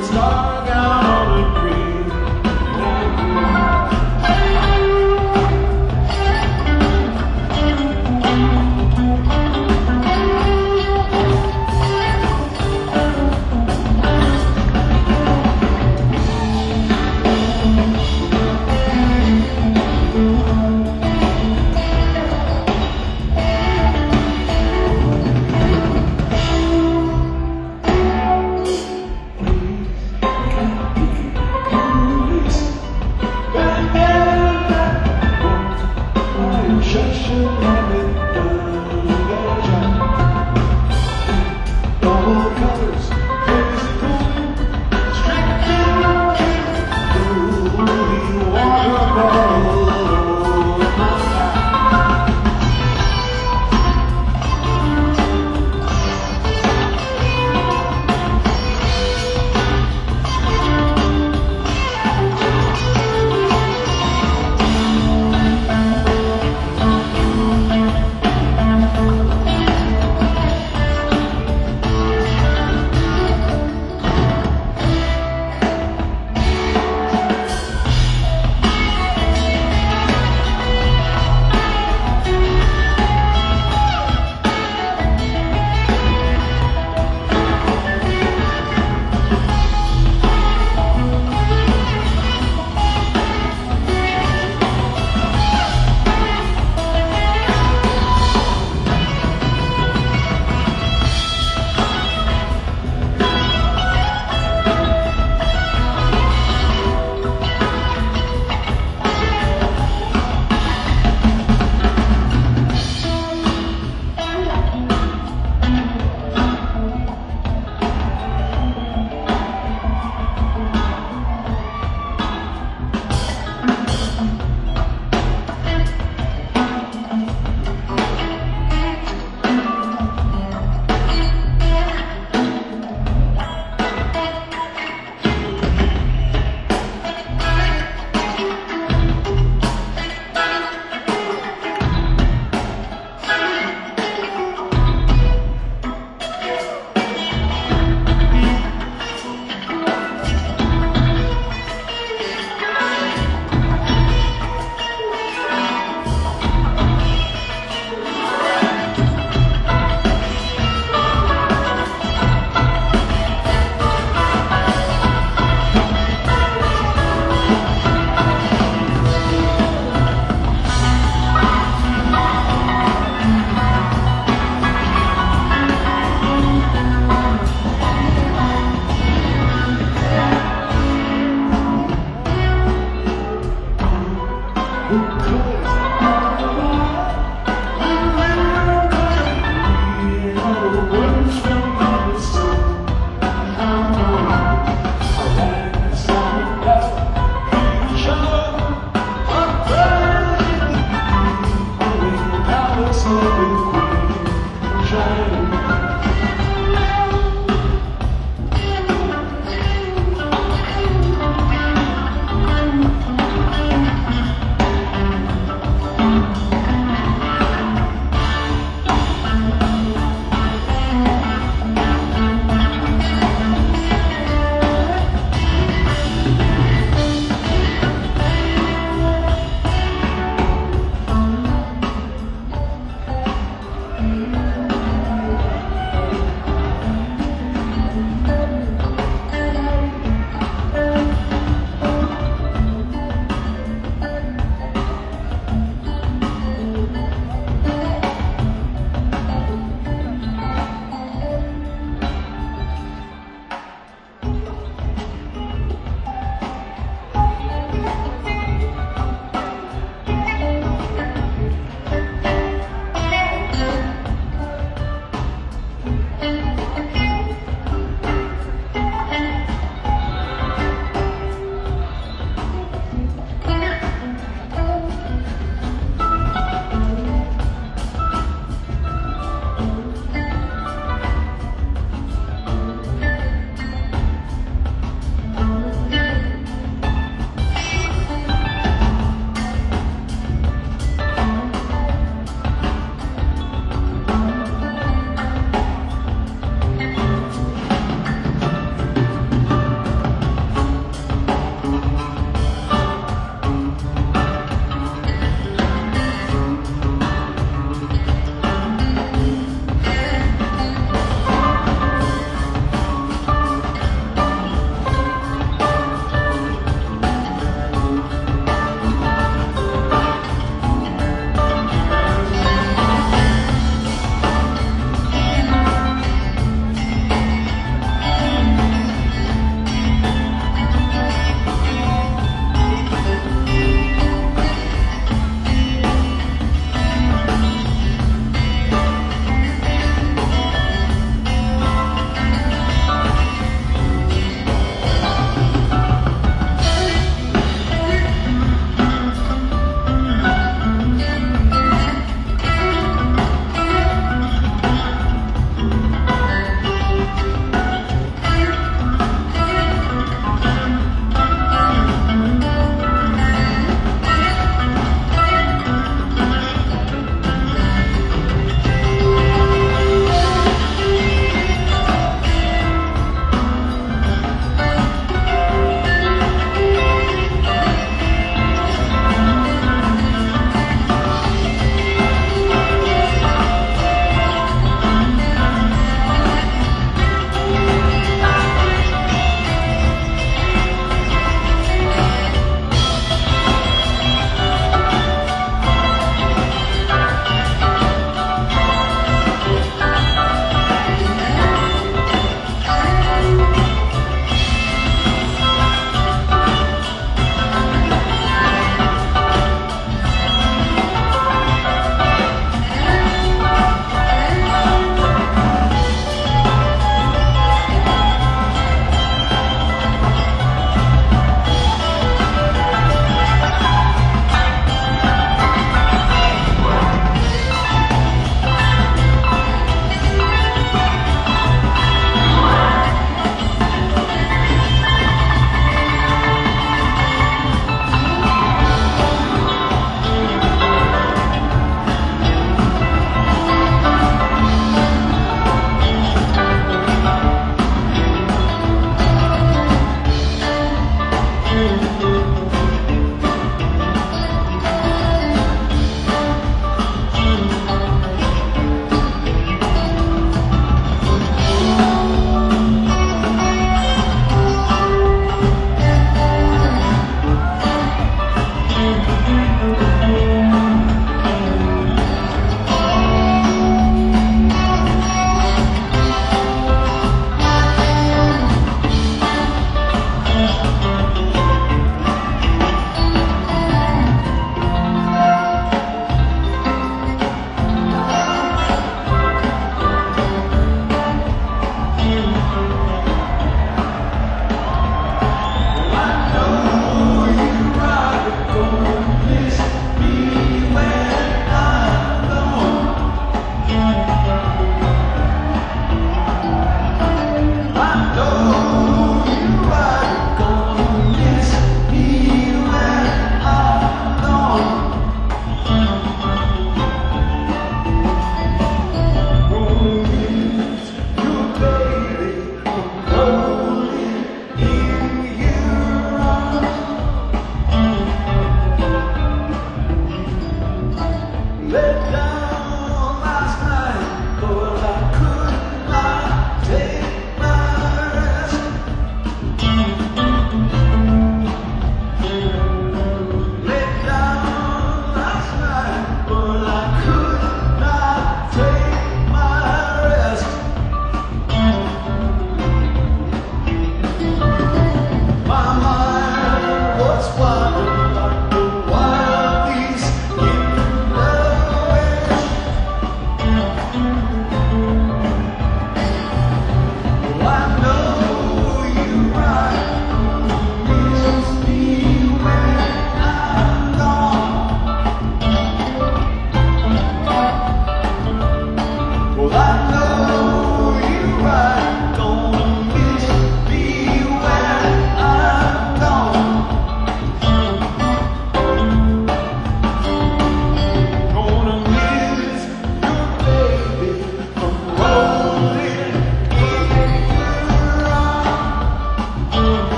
it's dark out on the green.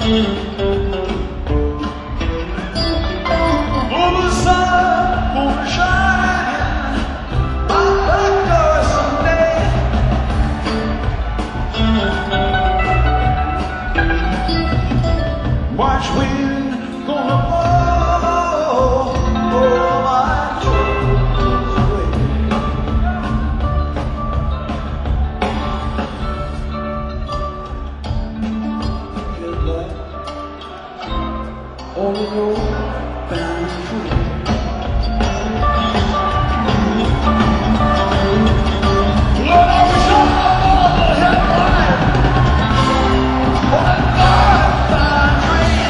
Oh, the sun gonna shine my back door someday. March wind gonna blow all my troubles away. Good luck on the road bound free. Lord, I wish I had mine on that northbound train.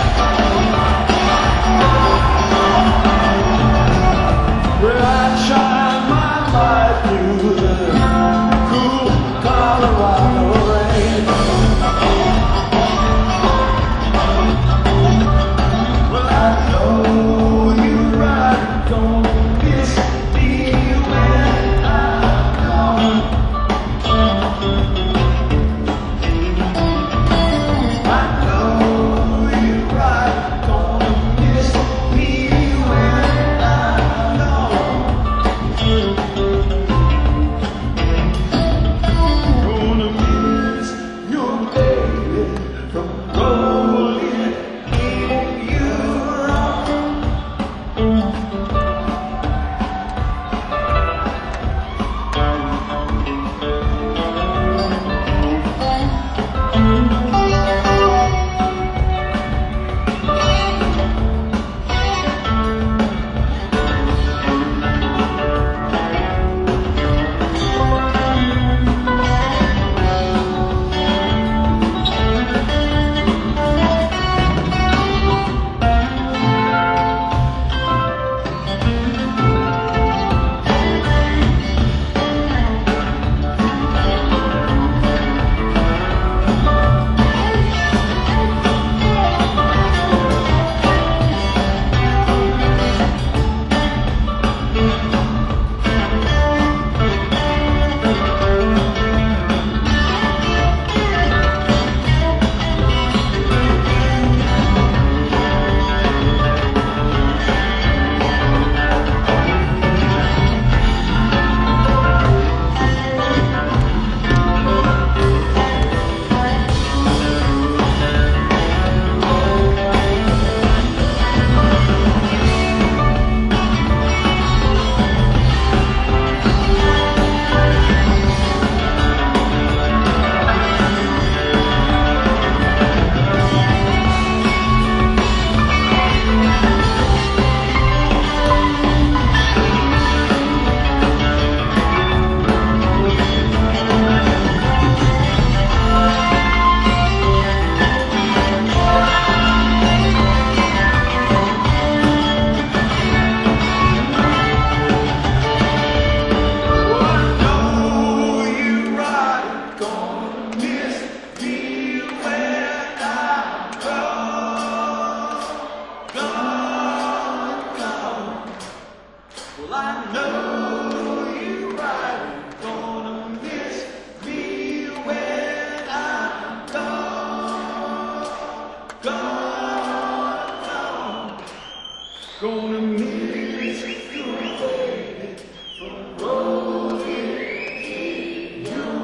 Where I'd shine my light through the cool Colorado rain. Well, I know you're right, gonna miss me when I'm gone. I know you're right, gonna miss me when I'm gone. Gonna miss your baby from rolling in you wrong. Well, I know you're right, gonna miss me when I'm gone, gone. Gonna miss you, baby, from rolling in your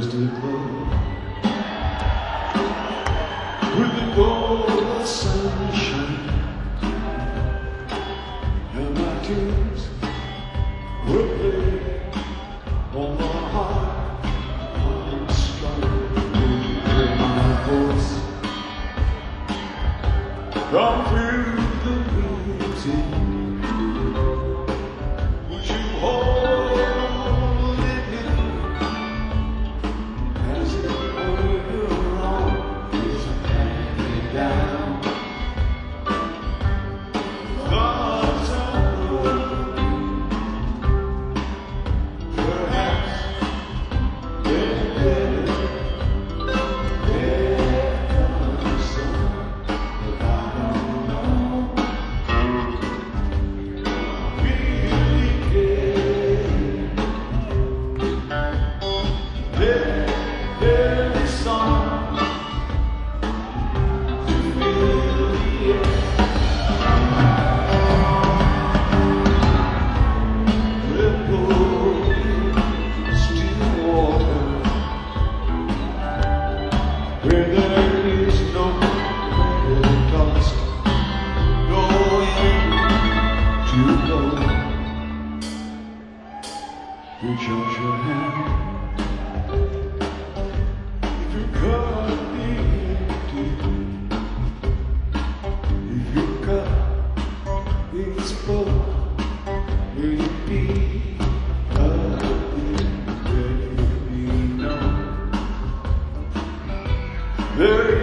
twisted love with the gold sunshine, and my tears will play on my heart. I'm struggling to hear my voice come through the music. Would you hold it here as it were on is hanging down? Thoughts of love, perhaps they're better than some, but I don't know. Really care. Let the song to fill the air. Ripple in still water where there is no credit cost, no end to go. Reach out your hand if your cup be empty, if your cup is full, will it be ugly? Will it be known? There